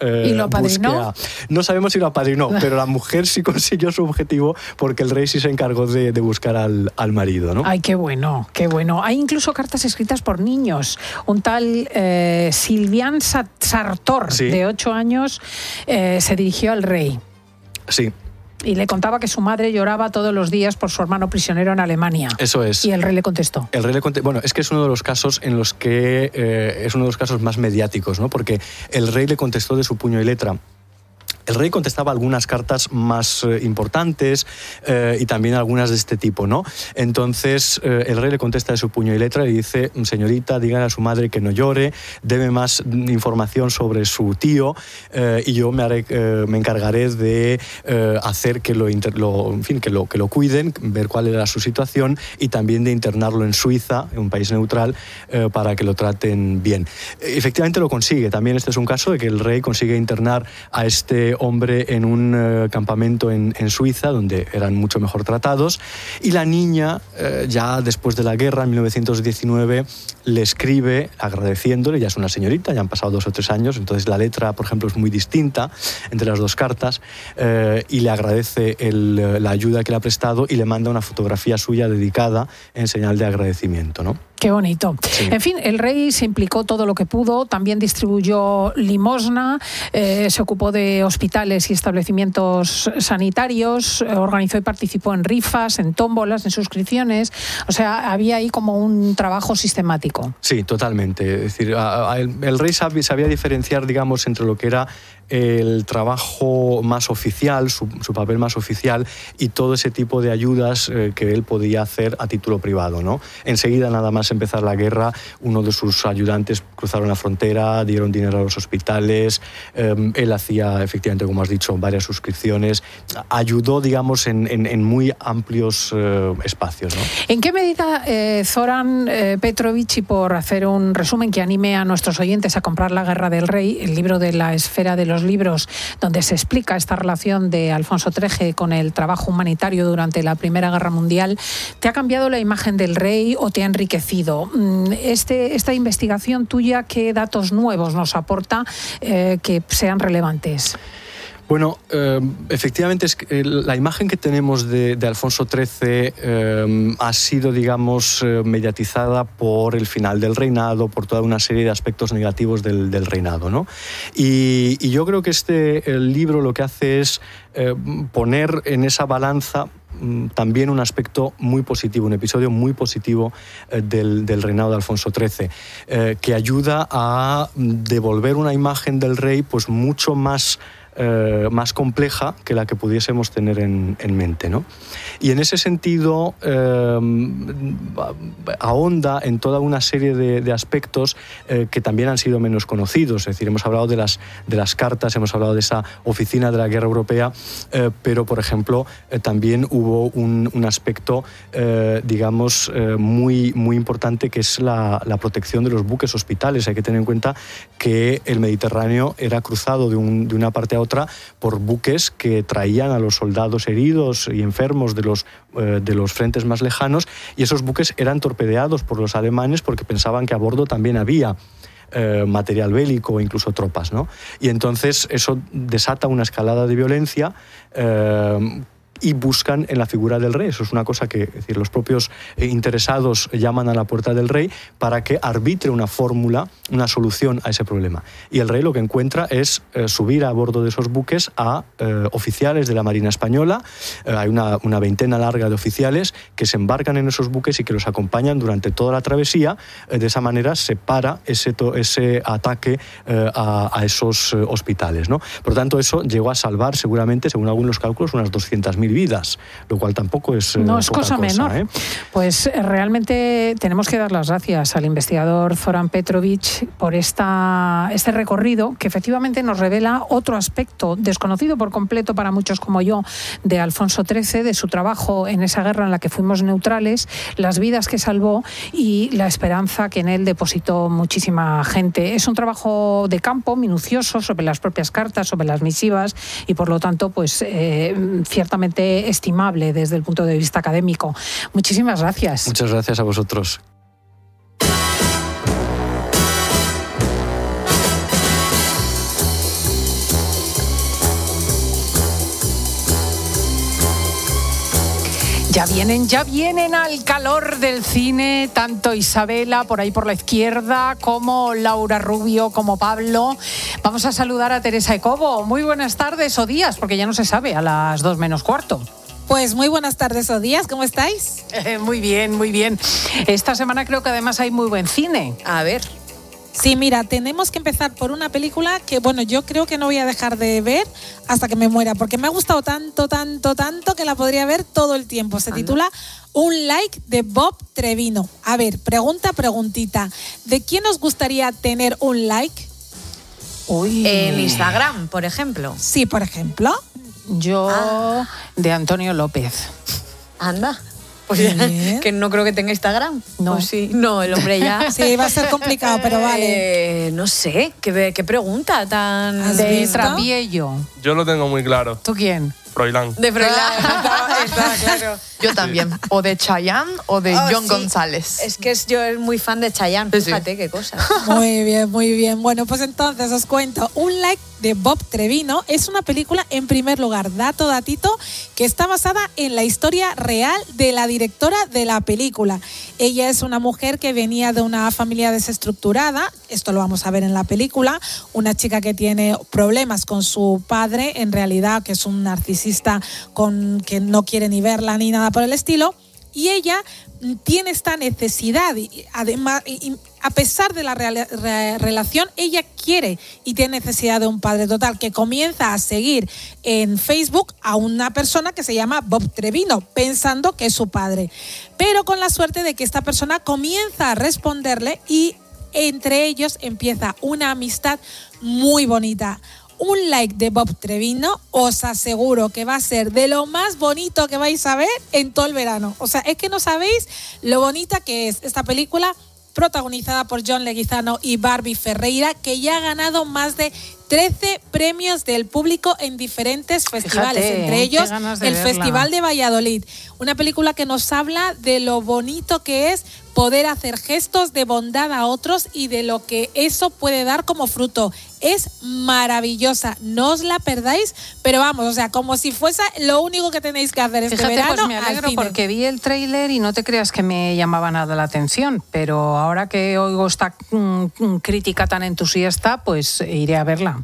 ¿Y lo apadrinó? No sabemos si lo apadrinó, pero la mujer sí consiguió su objetivo porque el rey sí se encargó de buscar al marido, ¿no? Ay, qué bueno, qué bueno. Hay incluso cartas escritas por niños. Un tal Sylvian Sartor, sí, de 8 años, se dirigió al rey. Sí. Y le contaba que su madre lloraba todos los días por su hermano prisionero en Alemania. Eso es. Y el rey le contestó. Bueno, es que es uno de los casos en los que es uno de los casos más mediáticos, ¿no? Porque el rey le contestó de su puño y letra. El rey contestaba algunas cartas más importantes y también algunas de este tipo, ¿no? Entonces, el rey le contesta de su puño y letra y dice: señorita, dígale a su madre que no llore, deme más información sobre su tío y yo me encargaré de hacer que lo cuiden, ver cuál era su situación y también de internarlo en Suiza, en un país neutral, para que lo traten bien. Efectivamente lo consigue. También este es un caso de que el rey consigue internar a este hombre en un campamento en Suiza, donde eran mucho mejor tratados, y la niña, ya después de la guerra, en 1919, le escribe agradeciéndole. Ya es una señorita, ya han pasado 2 o 3 años, entonces la letra, por ejemplo, es muy distinta entre las dos cartas, y le agradece la ayuda que le ha prestado y le manda una fotografía suya dedicada en señal de agradecimiento, ¿no? Qué bonito. Sí. En fin, el rey se implicó todo lo que pudo, también distribuyó limosna, se ocupó de hospitales y establecimientos sanitarios, organizó y participó en rifas, en tómbolas, en suscripciones. O sea, había ahí como un trabajo sistemático. Sí, totalmente. Es decir, el rey sabía diferenciar, digamos, entre lo que era el trabajo más oficial, su papel más oficial, y todo ese tipo de ayudas que él podía hacer a título privado, ¿no? Enseguida, nada más empezar la guerra, uno de sus ayudantes cruzaron la frontera, dieron dinero a los hospitales, él hacía, efectivamente, como has dicho, varias suscripciones, ayudó, digamos, en muy amplios espacios, ¿no? ¿En qué medida Zoran Petrovich, y por hacer un resumen que anime a nuestros oyentes a comprar La Guerra del Rey, el libro de la esfera de los libros, donde se explica esta relación de Alfonso XIII con el trabajo humanitario durante la Primera Guerra Mundial, te ha cambiado la imagen del rey o te ha enriquecido? Esta investigación tuya, ¿qué datos nuevos nos aporta que sean relevantes? Bueno, efectivamente la imagen que tenemos de Alfonso XIII ha sido, digamos, mediatizada por el final del reinado, por toda una serie de aspectos negativos del reinado, ¿no? Y yo creo que el libro lo que hace es poner en esa balanza también un aspecto muy positivo, un episodio muy positivo del reinado de Alfonso XIII, que ayuda a devolver una imagen del rey pues mucho más compleja que la que pudiésemos tener en mente, ¿no? Y en ese sentido ahonda en toda una serie de aspectos que también han sido menos conocidos. Es decir, hemos hablado de las cartas, hemos hablado de esa oficina de la guerra europea, pero, por ejemplo, también hubo un aspecto, digamos, muy, muy importante, que es la protección de los buques hospitales. Hay que tener en cuenta que el Mediterráneo era cruzado de una parte a otra por buques que traían a los soldados heridos y enfermos de los frentes más lejanos, y esos buques eran torpedeados por los alemanes porque pensaban que a bordo también había material bélico o incluso tropas, ¿no? Y entonces eso desata una escalada de violencia y buscan en la figura del rey. Eso es una cosa que, es decir, los propios interesados llaman a la puerta del rey para que arbitre una fórmula, una solución a ese problema. Y el rey lo que encuentra es subir a bordo de esos buques a oficiales de la Marina Española. Hay una veintena larga de oficiales que se embarcan en esos buques y que los acompañan durante toda la travesía. De esa manera se para ese ataque a esos hospitales, ¿no? Por lo tanto, eso llegó a salvar seguramente, según algunos cálculos, unas 200.000 vidas, lo cual tampoco es no es cosa menor. Pues realmente tenemos que dar las gracias al investigador Zoran Petrovich por este recorrido, que efectivamente nos revela otro aspecto desconocido por completo para muchos como yo de Alfonso XIII, de su trabajo en esa guerra en la que fuimos neutrales, las vidas que salvó y la esperanza que en él depositó muchísima gente. Es un trabajo de campo minucioso sobre las propias cartas, sobre las misivas, y por lo tanto pues ciertamente estimable desde el punto de vista académico. Muchísimas gracias. Muchas gracias a vosotros. Ya vienen al calor del cine, tanto Isabela por ahí por la izquierda, como Laura Rubio, como Pablo. Vamos a saludar a Teresa Ecobo. Muy buenas tardes o días, porque ya no se sabe, a las 2 menos cuarto. Pues muy buenas tardes o días, ¿cómo estáis? Muy bien, muy bien. Esta semana creo que además hay muy buen cine. A ver. Sí, mira, tenemos que empezar por una película que, bueno, yo creo que no voy a dejar de ver hasta que me muera, porque me ha gustado tanto que la podría ver todo el tiempo. Se titula Un Like de Bob Trevino. A ver, preguntita. ¿De quién os gustaría tener un like? Uy. En Instagram, por ejemplo. Sí, por ejemplo. Yo de Antonio López. Anda. Pues que no creo que tenga Instagram. No. Pues sí. No, el hombre ya. Sí, va a ser complicado, pero vale. No sé, qué pregunta tan... De Traviello. Yo lo tengo muy claro. ¿Tú quién? Froilán. De Froilán. Está claro. Yo también. O de Chayanne o de John sí. González. Es que yo soy muy fan de Chayanne. Fíjate qué cosa. Muy bien, muy bien. Bueno, pues entonces os cuento. Un Like de Bob Trevino es una película, en primer lugar, datito, que está basada en la historia real de la directora de la película. Ella es una mujer que venía de una familia desestructurada, esto lo vamos a ver en la película, una chica que tiene problemas con su padre, en realidad, que es un narcisista que no quiere ni verla ni nada por el estilo, y ella tiene esta necesidad, y además, a pesar de la relación, ella quiere y tiene necesidad de un padre. Total, que comienza a seguir en Facebook a una persona que se llama Bob Trevino, pensando que es su padre. Pero con la suerte de que esta persona comienza a responderle y entre ellos empieza una amistad muy bonita. Un Like de Bob Trevino, os aseguro que va a ser de lo más bonito que vais a ver en todo el verano. O sea, es que no sabéis lo bonita que es esta película, protagonizada por John Leguizamo y Barbie Ferreira, que ya ha ganado más de 13 premios del público en diferentes festivales, entre ellos el Festival de Valladolid. Una película que nos habla de lo bonito que es poder hacer gestos de bondad a otros y de lo que eso puede dar como fruto. Es maravillosa, no os la perdáis, pero vamos, o sea, como si fuese lo único que tenéis que hacer este verano. Pues me alegro porque vi el tráiler y no te creas que me llamaba nada la atención, pero ahora que oigo esta crítica tan entusiasta, pues iré a verla.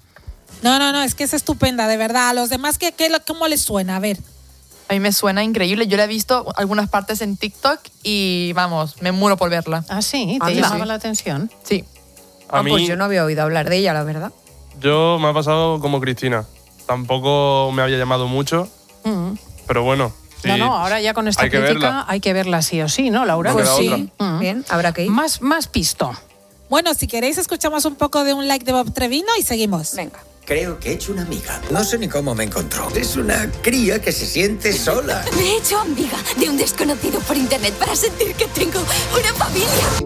No, es que es estupenda, de verdad. A los demás, ¿cómo les suena? A ver. A mí me suena increíble. Yo la he visto algunas partes en TikTok y, vamos, me muero por verla. ¿Ah, sí? ¿Te llamaba la atención? Sí. A mí, pues yo no había oído hablar de ella, la verdad. Yo me ha pasado como Cristina. Tampoco me había llamado mucho, pero bueno. Sí, no, ahora ya con esta crítica hay que verla sí o sí, ¿no, Laura? Pues sí. Bien, habrá que ir. Más pisto. Bueno, si queréis escuchamos un poco de Un Like de Bob Trevino y seguimos. Venga. Creo que he hecho una amiga. No sé ni cómo me encontró. Es una cría que se siente sola. Me he hecho amiga de un desconocido por internet para sentir que tengo una familia.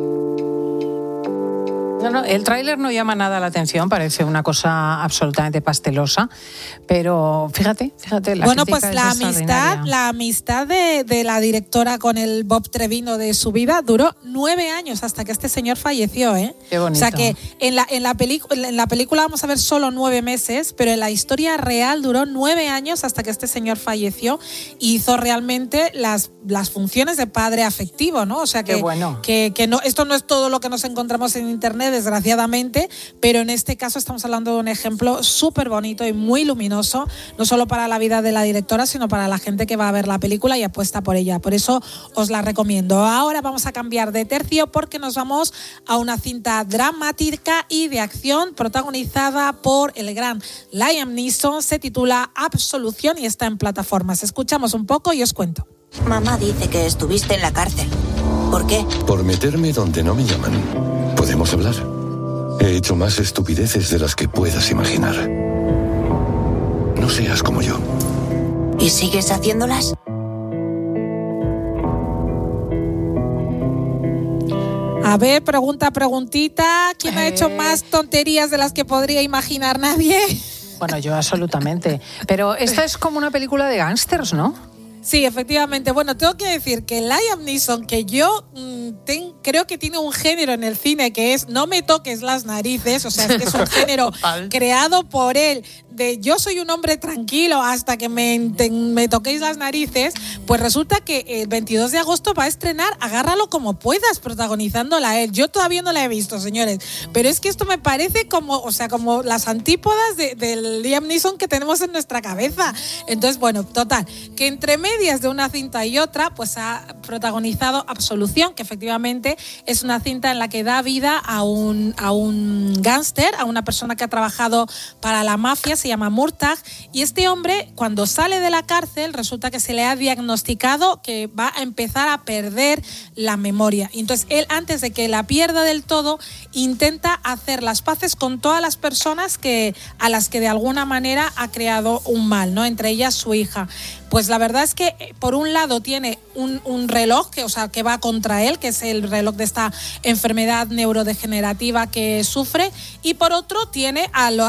No, el tráiler no llama nada la atención, parece una cosa absolutamente pastelosa, pero fíjate la bueno, crítica pues la amistad de la directora con el Bob Trevino de su vida duró 9 años hasta que este señor falleció, ¿eh? Qué bonito. O sea que en la película vamos a ver solo 9 meses, pero en la historia real duró 9 años hasta que este señor falleció y hizo realmente las funciones de padre afectivo, ¿no? O sea que, que no, esto no es todo lo que nos encontramos en internet, desgraciadamente, pero en este caso estamos hablando de un ejemplo súper bonito y muy luminoso, no solo para la vida de la directora, sino para la gente que va a ver la película y apuesta por ella. Por eso os la recomiendo. Ahora vamos a cambiar de tercio porque nos vamos a una cinta dramática y de acción protagonizada por el gran Liam Neeson. Se titula Absolución y está en plataformas. Escuchamos un poco y os cuento. Mamá dice que estuviste en la cárcel. ¿Por qué? Por meterme donde no me llaman. ¿Podemos hablar? He hecho más estupideces de las que puedas imaginar. No seas como yo. ¿Y sigues haciéndolas? A ver, preguntita. ¿Quién ha hecho más tonterías de las que podría imaginar nadie? Bueno, yo absolutamente. Pero esta es como una película de gángsters, ¿no? Sí, efectivamente. Bueno, tengo que decir que Liam Neeson, que yo creo que tiene un género en el cine que es no me toques las narices, o sea, es que es un género creado por él, de yo soy un hombre tranquilo hasta que me toquéis las narices, pues resulta que el 22 de agosto va a estrenar Agárralo como puedas, protagonizándola él. Yo todavía no la he visto, señores, pero es que esto me parece como las antípodas del Liam Neeson que tenemos en nuestra cabeza. Entonces, bueno, total, que entre medias de una cinta y otra, pues ha protagonizado Absolución, que efectivamente es una cinta en la que da vida a un gángster, a una persona que ha trabajado para la mafia, se llama Murtagh, y este hombre, cuando sale de la cárcel, resulta que se le ha diagnosticado que va a empezar a perder la memoria. Y entonces él, antes de que la pierda del todo, intenta hacer las paces con todas las personas a las que de alguna manera ha creado un mal, ¿no? Entre ellas su hija. Pues la verdad es que por un lado tiene un reloj que va contra él, que es el reloj de esta enfermedad neurodegenerativa que sufre, y por otro tiene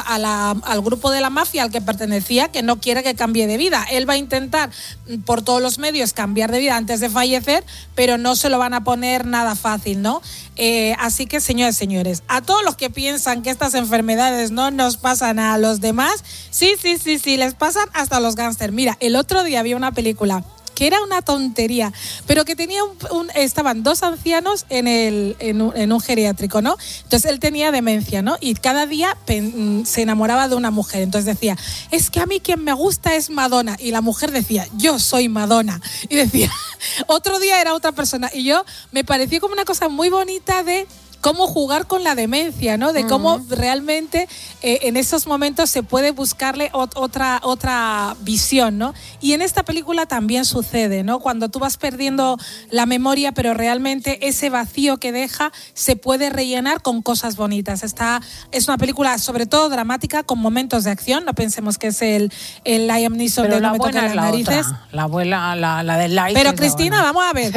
al grupo de la mafia al que pertenecía, que no quiere que cambie de vida. Él va a intentar por todos los medios cambiar de vida antes de fallecer, pero no se lo van a poner nada fácil, ¿no? Así que, señores, a todos los que piensan que estas enfermedades no nos pasan a los demás, sí, les pasan hasta a los gángsters. Mira, el otro día había una película que era una tontería, pero que tenía estaban dos ancianos en un geriátrico, ¿no? Entonces él tenía demencia, ¿no? Y cada día se enamoraba de una mujer. Entonces decía, es que a mí quien me gusta es Madonna. Y la mujer decía, yo soy Madonna. Y decía, otro día era otra persona. Y me pareció como una cosa muy bonita de cómo jugar con la demencia, ¿no? De cómo realmente en esos momentos se puede buscarle otra visión, ¿no? Y en esta película también sucede, ¿no? Cuando tú vas perdiendo la memoria, pero realmente ese vacío que deja se puede rellenar con cosas bonitas. Es una película sobre todo dramática, con momentos de acción. No pensemos que es el Liam Neeson de No me toques las narices. La abuela, la del like. Pero Cristina, vamos a ver.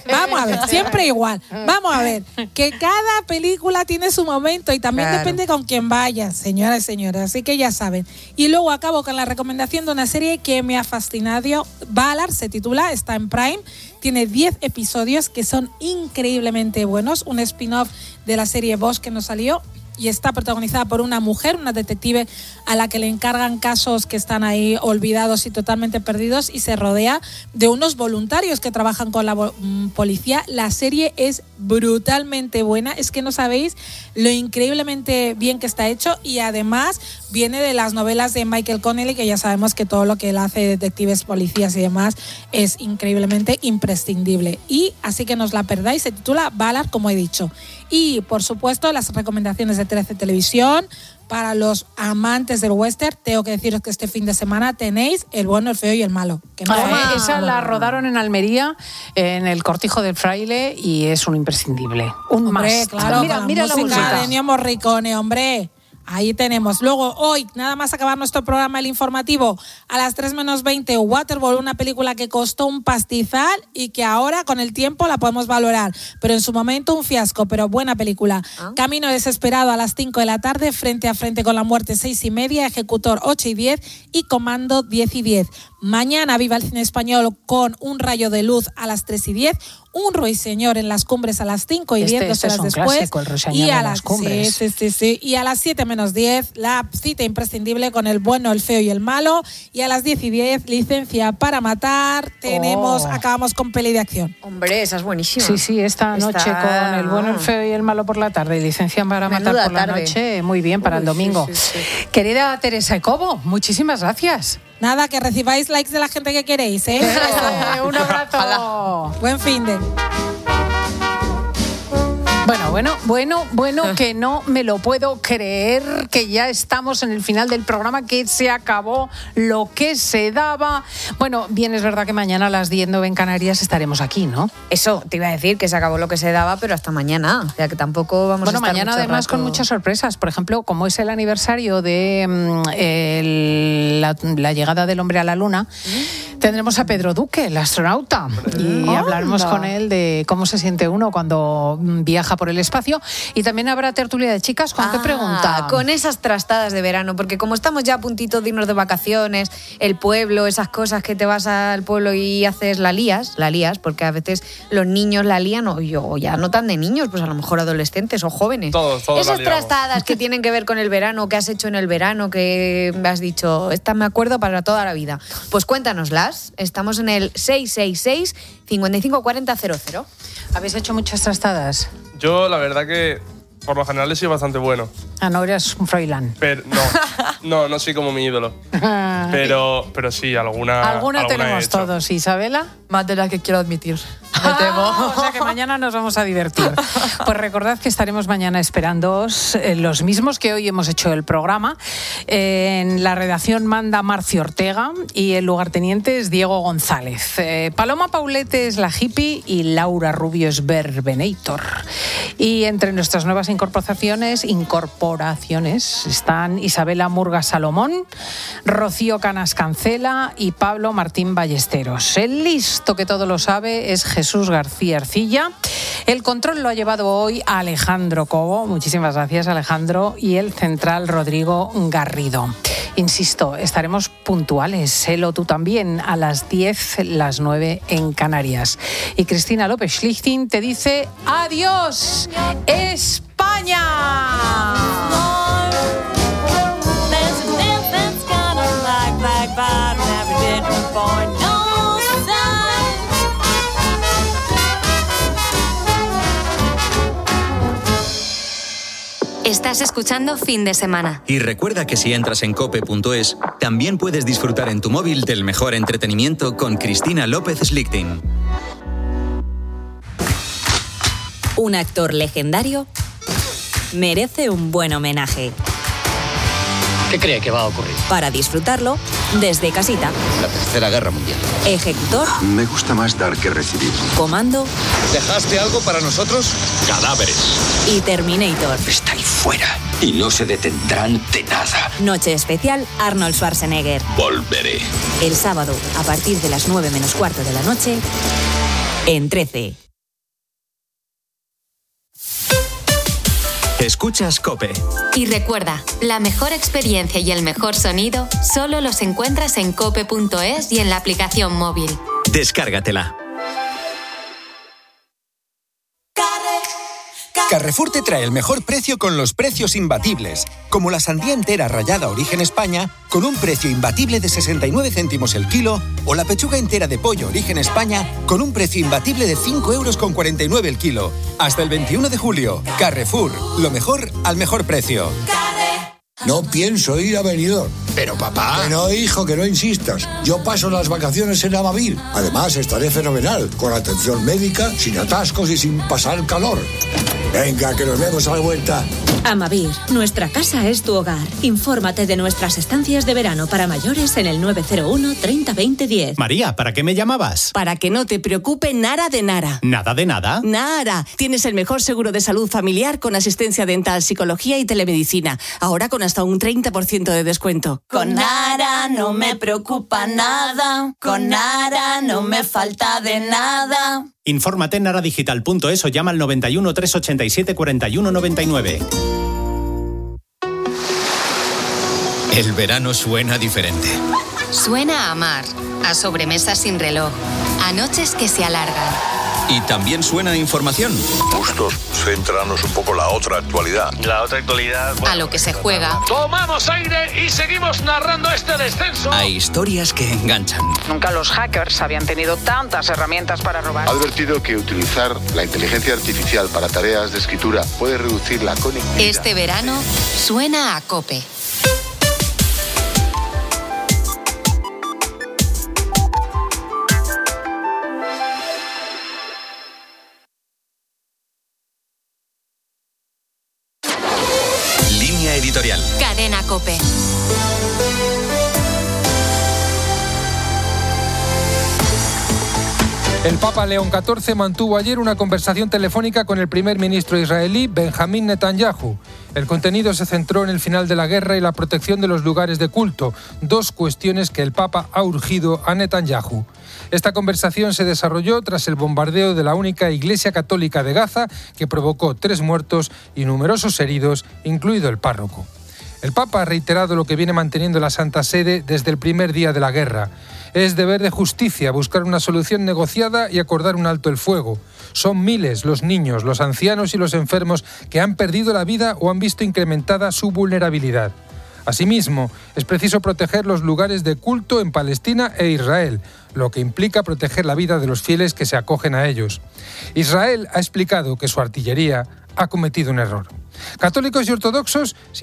Siempre igual. Vamos a ver. Que cada película tiene su momento y también depende con quién vayas, señoras y señores, así que ya saben. Y luego acabo con la recomendación de una serie que me ha fascinado. Valar se titula, está en Prime, tiene 10 episodios que son increíblemente buenos, un spin-off de la serie Bosch que nos salió, y está protagonizada por una mujer, una detective a la que le encargan casos que están ahí olvidados y totalmente perdidos, y se rodea de unos voluntarios que trabajan con la policía. La serie es brutalmente buena, es que no sabéis lo increíblemente bien que está hecho, y además viene de las novelas de Michael Connelly, que ya sabemos que todo lo que él hace de detectives, policías y demás es increíblemente imprescindible. Y así que no os la perdáis, se titula Valar, como he dicho. Y, por supuesto, las recomendaciones de 13 Televisión. Para los amantes del western, tengo que deciros que este fin de semana tenéis El bueno, el feo y el malo. Que no esa la rodaron en Almería, en el Cortijo del Fraile, y es un imprescindible. Un must. Claro, mira la música de Ennio Morricone, hombre. Ahí tenemos. Luego, hoy, nada más acabar nuestro programa, el informativo, a las 3 menos 20, Waterworld, una película que costó un pastizal y que ahora, con el tiempo, la podemos valorar. Pero en su momento, un fiasco, pero buena película. Camino desesperado a las 5 de la tarde, Frente a frente con la muerte, 6:30, Ejecutor, 8:10 y Comando, 10:10. Mañana, Viva el cine español con Un rayo de luz a las 3:10. Un ruiseñor en las cumbres a las 5:10, 2 horas después. Clásico, el ruiseñor en las cumbres. Sí. Y a las 7 menos 10, la cita imprescindible con El bueno, el feo y el malo. Y a las 10:10, Licencia para matar. Acabamos con peli de acción. Hombre, esa es buenísima. Sí, esta noche con El bueno, el feo y el malo por la tarde. Y Licencia para matar por la noche. Muy bien, para el domingo. Sí. Querida Teresa Ecobo, muchísimas gracias. Nada, que recibáis likes de la gente que queréis, ¿eh? Un abrazo. Buen fin de... Bueno, que no me lo puedo creer, que ya estamos en el final del programa, que se acabó lo que se daba. Bueno, bien, es verdad que mañana a las 10:09 en Canarias estaremos aquí, ¿no? Eso, te iba a decir que se acabó lo que se daba, pero hasta mañana. O sea, que tampoco vamos a estar mañana mucho además rato. con muchas sorpresas. Por ejemplo, como es el aniversario de la llegada del hombre a la Luna, tendremos a Pedro Duque, el astronauta, y hablaremos con él de cómo se siente uno cuando viaja por el el espacio. Y también habrá tertulia de chicas. ¿Con qué pregunta? Con esas trastadas de verano, porque como estamos ya a puntito de irnos de vacaciones, el pueblo, esas cosas que te vas al pueblo y haces la lías, porque a veces los niños la lían, o ya no tan de niños, pues a lo mejor adolescentes o jóvenes. Todos esas trastadas que tienen que ver con el verano, que has hecho en el verano, que has dicho, esta me acuerdo para toda la vida. Pues cuéntanoslas. Estamos en el 666 55 40 00. ¿Habéis hecho muchas trastadas? Yo, la verdad que por lo general he sido bastante bueno. No eres un Froilán. Pero no soy como mi ídolo. Pero sí, alguna tenemos todos. ¿Isabela? Más de la que quiero admitir. Me temo. O sea que mañana nos vamos a divertir. Pues recordad que estaremos mañana esperándoos, los mismos que hoy hemos hecho el programa. En la redacción manda Marcio Ortega y el lugarteniente es Diego González. Paloma Paulete es la hippie y Laura Rubio es Verbenator. Y entre nuestras nuevas incorporaciones están Isabela Murga Salomón, Rocío Canas Cancela y Pablo Martín Ballesteros. El listo que todo lo sabe es Jesús García Ercilla. El control lo ha llevado hoy a Alejandro Cobo. Muchísimas gracias, Alejandro. Y el central Rodrigo Garrido. Insisto, estaremos puntuales. Elo, tú también, a las 10, las 9 en Canarias. Y Cristina López Schlichting te dice adiós, España. Estás escuchando Fin de Semana. Y recuerda que si entras en cope.es, también puedes disfrutar en tu móvil del mejor entretenimiento con Cristina López Schlichting. Un actor legendario merece un buen homenaje. ¿Qué cree que va a ocurrir? Para disfrutarlo desde casita. La Tercera Guerra Mundial. Ejecutor. Me gusta más dar que recibir. Comando. ¿Dejaste algo para nosotros? Cadáveres. Y Terminator. Está ahí fuera y no se detendrán de nada. Noche especial Arnold Schwarzenegger. Volveré. El sábado, a partir de las 9 menos cuarto de la noche, en 13. Escuchas COPE. Y recuerda, la mejor experiencia y el mejor sonido solo los encuentras en cope.es y en la aplicación móvil. Descárgatela. Carrefour te trae el mejor precio con los precios imbatibles, como la sandía entera rallada Origen España, con un precio imbatible de 69 céntimos el kilo, o la pechuga entera de pollo Origen España, con un precio imbatible de 5,49 € el kilo. Hasta el 21 de julio, Carrefour, lo mejor al mejor precio. No pienso ir a Benidorm. Pero papá... Que no, hijo, que no insistas. Yo paso las vacaciones en Amavir. Además, estaré fenomenal, con atención médica, sin atascos y sin pasar calor. Venga, que nos vemos a la vuelta. Amavir, nuestra casa es tu hogar. Infórmate de nuestras estancias de verano para mayores en el 901 30 20 10. María, ¿para qué me llamabas? Para que no te preocupe nada de nada. ¿Nada de nada? Nada. Tienes el mejor seguro de salud familiar con asistencia dental, psicología y telemedicina. Ahora con hasta un 30% de descuento. Con Nara no me preocupa nada. Con Nara no me falta de nada. Infórmate en naradigital.es o llama al 91 387 41 99. El verano suena diferente. Suena a mar, a sobremesas sin reloj, a noches que se alargan. Y también suena a información. Bustos, centrarnos un poco la otra actualidad. La otra actualidad... A lo que se juega. Tomamos aire y seguimos narrando este descenso. A historias que enganchan. Nunca los hackers habían tenido tantas herramientas para robar. Ha advertido que utilizar la inteligencia artificial para tareas de escritura puede reducir la conectividad. Este verano suena a COPE. Editorial. Cadena COPE. El Papa León XIV mantuvo ayer una conversación telefónica con el primer ministro israelí Benjamín Netanyahu. El contenido se centró en el final de la guerra y la protección de los lugares de culto, dos cuestiones que el Papa ha urgido a Netanyahu. Esta conversación se desarrolló tras el bombardeo de la única iglesia católica de Gaza, que provocó 3 muertos y numerosos heridos, incluido el párroco. El Papa ha reiterado lo que viene manteniendo la Santa Sede desde el primer día de la guerra. Es deber de justicia buscar una solución negociada y acordar un alto el fuego. Son miles los niños, los ancianos y los enfermos que han perdido la vida o han visto incrementada su vulnerabilidad. Asimismo, es preciso proteger los lugares de culto en Palestina e Israel, lo que implica proteger la vida de los fieles que se acogen a ellos. Israel ha explicado que su artillería ha cometido un error. Católicos y ortodoxos